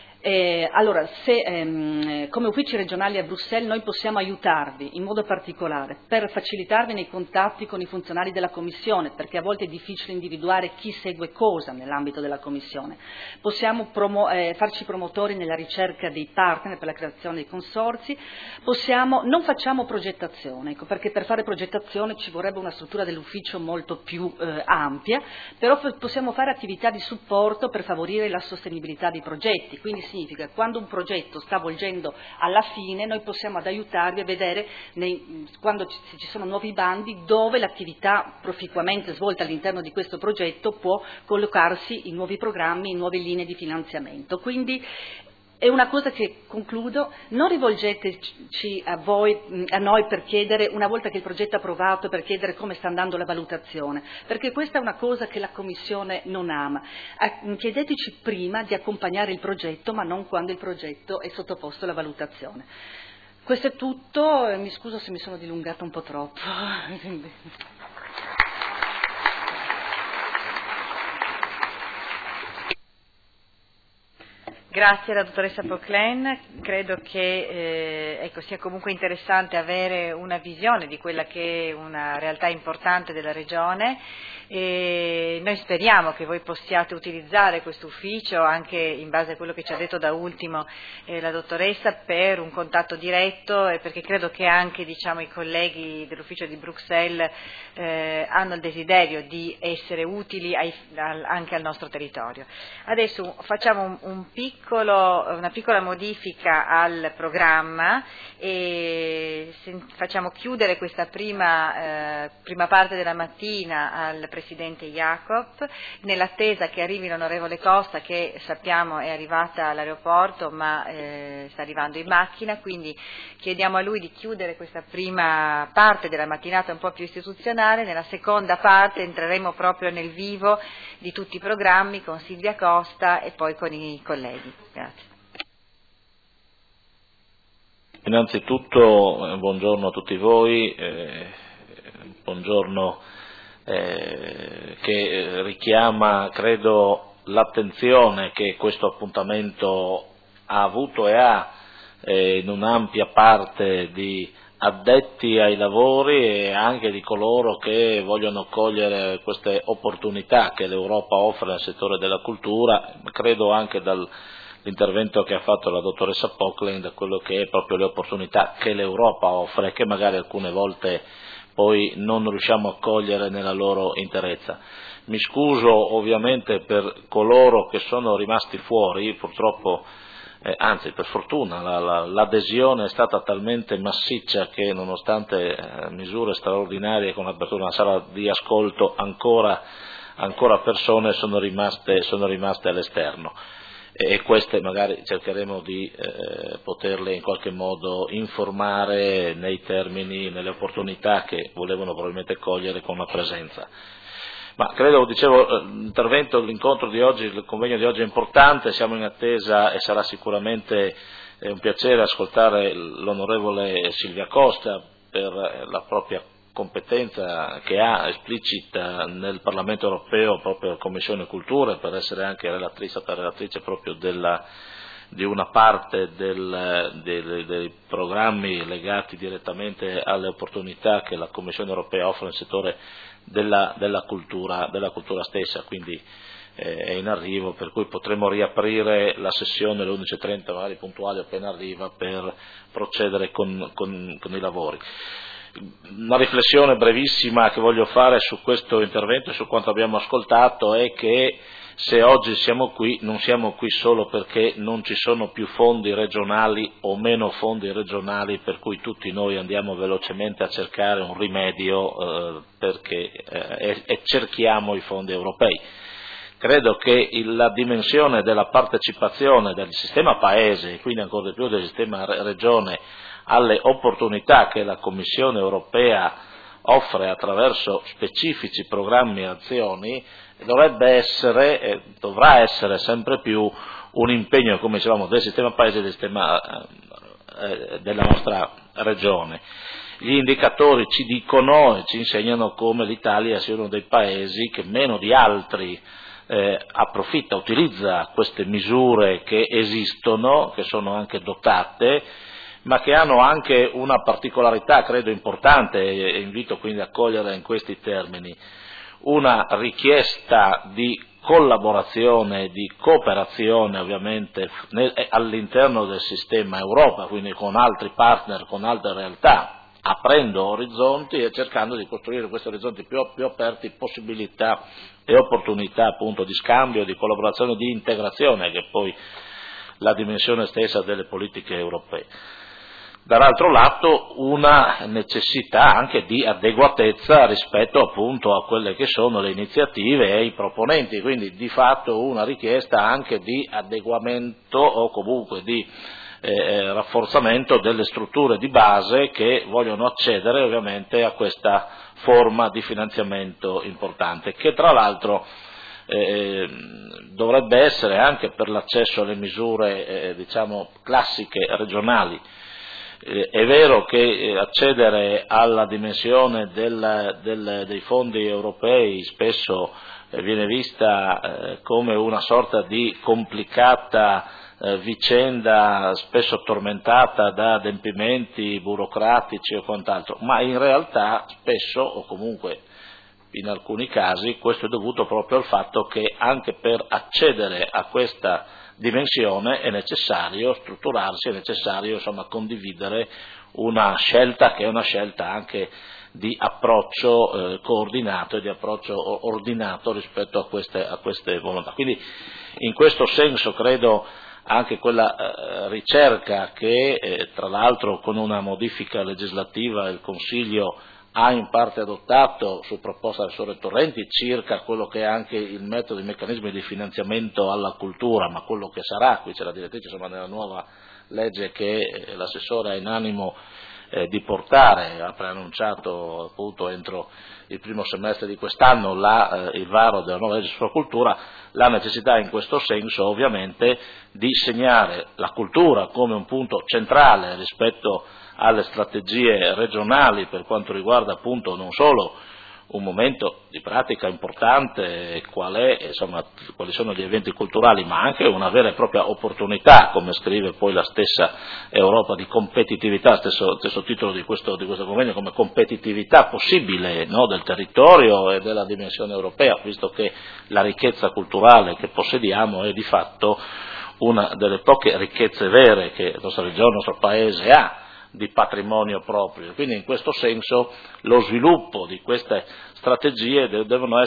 come uffici regionali a Bruxelles noi possiamo aiutarvi in modo particolare per facilitarvi nei contatti con i funzionari della Commissione, perché a volte è difficile individuare chi segue cosa nell'ambito della Commissione. Possiamo farci promotori nella ricerca dei partner per la creazione dei consorzi. Non facciamo progettazione, perché per fare progettazione ci vorrebbe una struttura dell'ufficio molto più ampia, però possiamo fare attività di supporto per favorire la sostenibilità dei progetti. Quindi significa che quando un progetto sta volgendo alla fine noi possiamo aiutarvi a vedere quando ci sono nuovi bandi dove l'attività proficuamente svolta all'interno di questo progetto può collocarsi in nuovi programmi, in nuove linee di finanziamento. Quindi è una cosa che concludo: non rivolgeteci a noi per chiedere, una volta che il progetto è approvato, per chiedere come sta andando la valutazione, perché questa è una cosa che la Commissione non ama. Chiedeteci prima di accompagnare il progetto, ma non quando il progetto è sottoposto alla valutazione. Questo è tutto, mi scuso se mi sono dilungata un po' troppo. Grazie alla dottoressa Poquelin, credo che sia comunque interessante avere una visione di quella che è una realtà importante della Regione, e noi speriamo che voi possiate utilizzare questo ufficio anche in base a quello che ci ha detto da ultimo la dottoressa per un contatto diretto, e perché credo che anche i colleghi dell'ufficio di Bruxelles hanno il desiderio di essere utili anche al nostro territorio. Adesso facciamo una piccola modifica al programma e facciamo chiudere questa prima parte della mattina al Presidente Jacob, nell'attesa che arrivi l'onorevole Costa, che sappiamo è arrivata all'aeroporto ma sta arrivando in macchina, quindi chiediamo a lui di chiudere questa prima parte della mattinata un po' più istituzionale. Nella seconda parte entreremo proprio nel vivo di tutti i programmi con Silvia Costa e poi con i colleghi. Grazie. Innanzitutto buongiorno a tutti voi, buongiorno che richiama, credo, l'attenzione che questo appuntamento ha avuto e ha in un'ampia parte di addetti ai lavori e anche di coloro che vogliono cogliere queste opportunità che l'Europa offre nel settore della cultura, credo anche dall'intervento che ha fatto la dottoressa Pockling, da quello che è proprio le opportunità che l'Europa offre, che magari alcune volte poi non riusciamo a cogliere nella loro interezza. Mi scuso ovviamente per coloro che sono rimasti fuori, purtroppo, anzi per fortuna l'adesione è stata talmente massiccia che nonostante misure straordinarie con l'apertura di una sala di ascolto ancora persone sono rimaste all'esterno. E queste magari cercheremo di poterle in qualche modo informare nei termini, nelle opportunità che volevano probabilmente cogliere con la presenza. Ma credo, dicevo, l'incontro di oggi, il convegno di oggi è importante, siamo in attesa e sarà sicuramente un piacere ascoltare l'onorevole Silvia Costa per la propria competenza che ha esplicita nel Parlamento europeo proprio la Commissione Cultura, per essere anche relatrice proprio di una parte dei programmi legati direttamente alle opportunità che la Commissione europea offre nel settore della cultura stessa, quindi è in arrivo, per cui potremo riaprire la sessione alle 11.30, magari puntuali appena arriva, per procedere con i lavori. Una riflessione brevissima che voglio fare su questo intervento e su quanto abbiamo ascoltato è che se oggi siamo qui, non siamo qui solo perché non ci sono più fondi regionali o meno fondi regionali per cui tutti noi andiamo velocemente a cercare un rimedio e cerchiamo i fondi europei. Credo che la dimensione della partecipazione del sistema paese e quindi ancora di più del sistema regione alle opportunità che la Commissione europea offre attraverso specifici programmi e azioni dovrà essere sempre più un impegno, come dicevamo, del sistema paese e del sistema della nostra regione. Gli indicatori ci dicono e ci insegnano come l'Italia sia uno dei paesi che meno di altri utilizza queste misure che esistono, che sono anche dotate, ma che hanno anche una particolarità, credo importante, e invito quindi a cogliere in questi termini, una richiesta di collaborazione, di cooperazione ovviamente all'interno del sistema Europa, quindi con altri partner, con altre realtà, aprendo orizzonti e cercando di costruire questi orizzonti più aperti, possibilità e opportunità appunto di scambio, di collaborazione, di integrazione, che è poi la dimensione stessa delle politiche europee. Dall'altro lato una necessità anche di adeguatezza rispetto appunto a quelle che sono le iniziative e i proponenti, quindi di fatto una richiesta anche di adeguamento o comunque di rafforzamento delle strutture di base che vogliono accedere ovviamente a questa forma di finanziamento importante, che tra l'altro dovrebbe essere anche per l'accesso alle misure classiche regionali. È vero che accedere alla dimensione dei fondi europei spesso viene vista come una sorta di complicata vicenda, spesso tormentata da adempimenti burocratici o quant'altro, ma in realtà spesso, o comunque in alcuni casi, questo è dovuto proprio al fatto che anche per accedere a questa dimensione è necessario strutturarsi, è necessario condividere una scelta che è una scelta anche di approccio coordinato e di approccio ordinato rispetto a queste volontà. Quindi in questo senso credo anche quella ricerca che tra l'altro con una modifica legislativa il Consiglio ha in parte adottato su proposta del Sore Torrenti circa quello che è anche il metodo, i meccanismi di finanziamento alla cultura, ma quello che sarà, qui c'è la direttrice nella nuova legge che l'assessore ha in animo di portare, ha preannunciato appunto entro il primo semestre di quest'anno il varo della nuova legge sulla cultura, la necessità in questo senso ovviamente di segnare la cultura come un punto centrale rispetto alle strategie regionali per quanto riguarda appunto non solo un momento di pratica importante, quali sono gli eventi culturali, ma anche una vera e propria opportunità, come scrive poi la stessa Europa, di competitività, stesso titolo di questo convegno, come competitività possibile, no, del territorio e della dimensione europea, visto che la ricchezza culturale che possediamo è di fatto una delle poche ricchezze vere che la nostra regione, il nostro paese ha, di patrimonio proprio. Quindi in questo senso lo sviluppo di queste strategie deve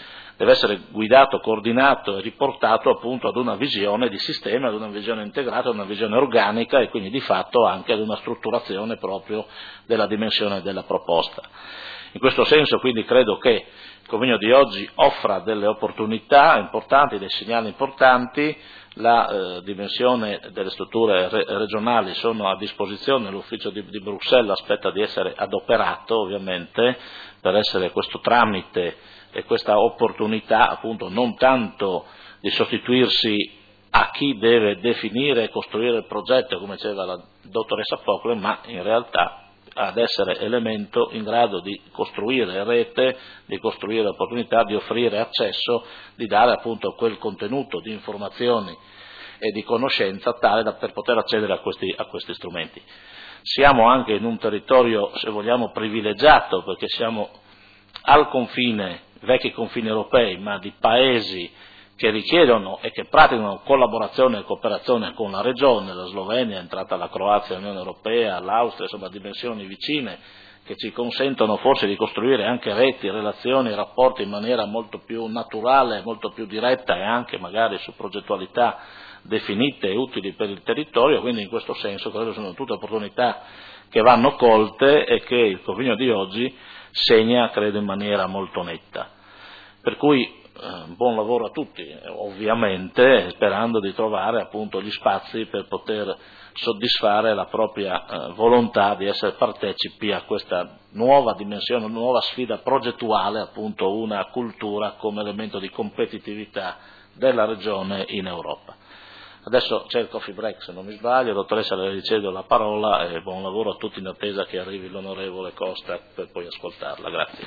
essere guidato, coordinato e riportato appunto ad una visione di sistema, ad una visione integrata, ad una visione organica e quindi di fatto anche ad una strutturazione proprio della dimensione della proposta. In questo senso quindi credo che il convegno di oggi offra delle opportunità importanti, dei segnali importanti. La dimensione delle strutture regionali sono a disposizione, l'ufficio di Bruxelles aspetta di essere adoperato ovviamente per essere questo tramite e questa opportunità appunto non tanto di sostituirsi a chi deve definire e costruire il progetto, come diceva la dottoressa Pocle, ma in realtà ad essere elemento in grado di costruire rete, di costruire opportunità, di offrire accesso, di dare appunto quel contenuto di informazioni e di conoscenza tale da per poter accedere a questi strumenti. Siamo anche in un territorio, se vogliamo, privilegiato, perché siamo al confine, vecchi confini europei, ma di paesi che richiedono e che praticano collaborazione e cooperazione con la regione, la Slovenia è entrata la Croazia nell'Unione Europea, l'Austria, insomma dimensioni vicine che ci consentono forse di costruire anche reti, relazioni, rapporti in maniera molto più naturale, molto più diretta e anche magari su progettualità definite e utili per il territorio, quindi in questo senso credo sono tutte opportunità che vanno colte e che il convegno di oggi segna, credo, in maniera molto netta. Per cui buon lavoro a tutti, ovviamente, sperando di trovare appunto gli spazi per poter soddisfare la propria volontà di essere partecipi a questa nuova dimensione, nuova sfida progettuale, appunto una cultura come elemento di competitività della regione in Europa. Adesso c'è il coffee break, se non mi sbaglio, dottoressa le cedo la parola e buon lavoro a tutti in attesa che arrivi l'onorevole Costa per poi ascoltarla. Grazie.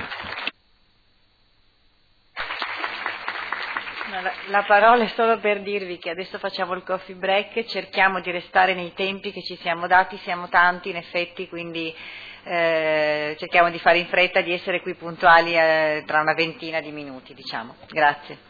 La parola è solo per dirvi che adesso facciamo il coffee break, cerchiamo di restare nei tempi che ci siamo dati, siamo tanti in effetti, quindi cerchiamo di fare in fretta, di essere qui puntuali tra una ventina di minuti, diciamo. Grazie.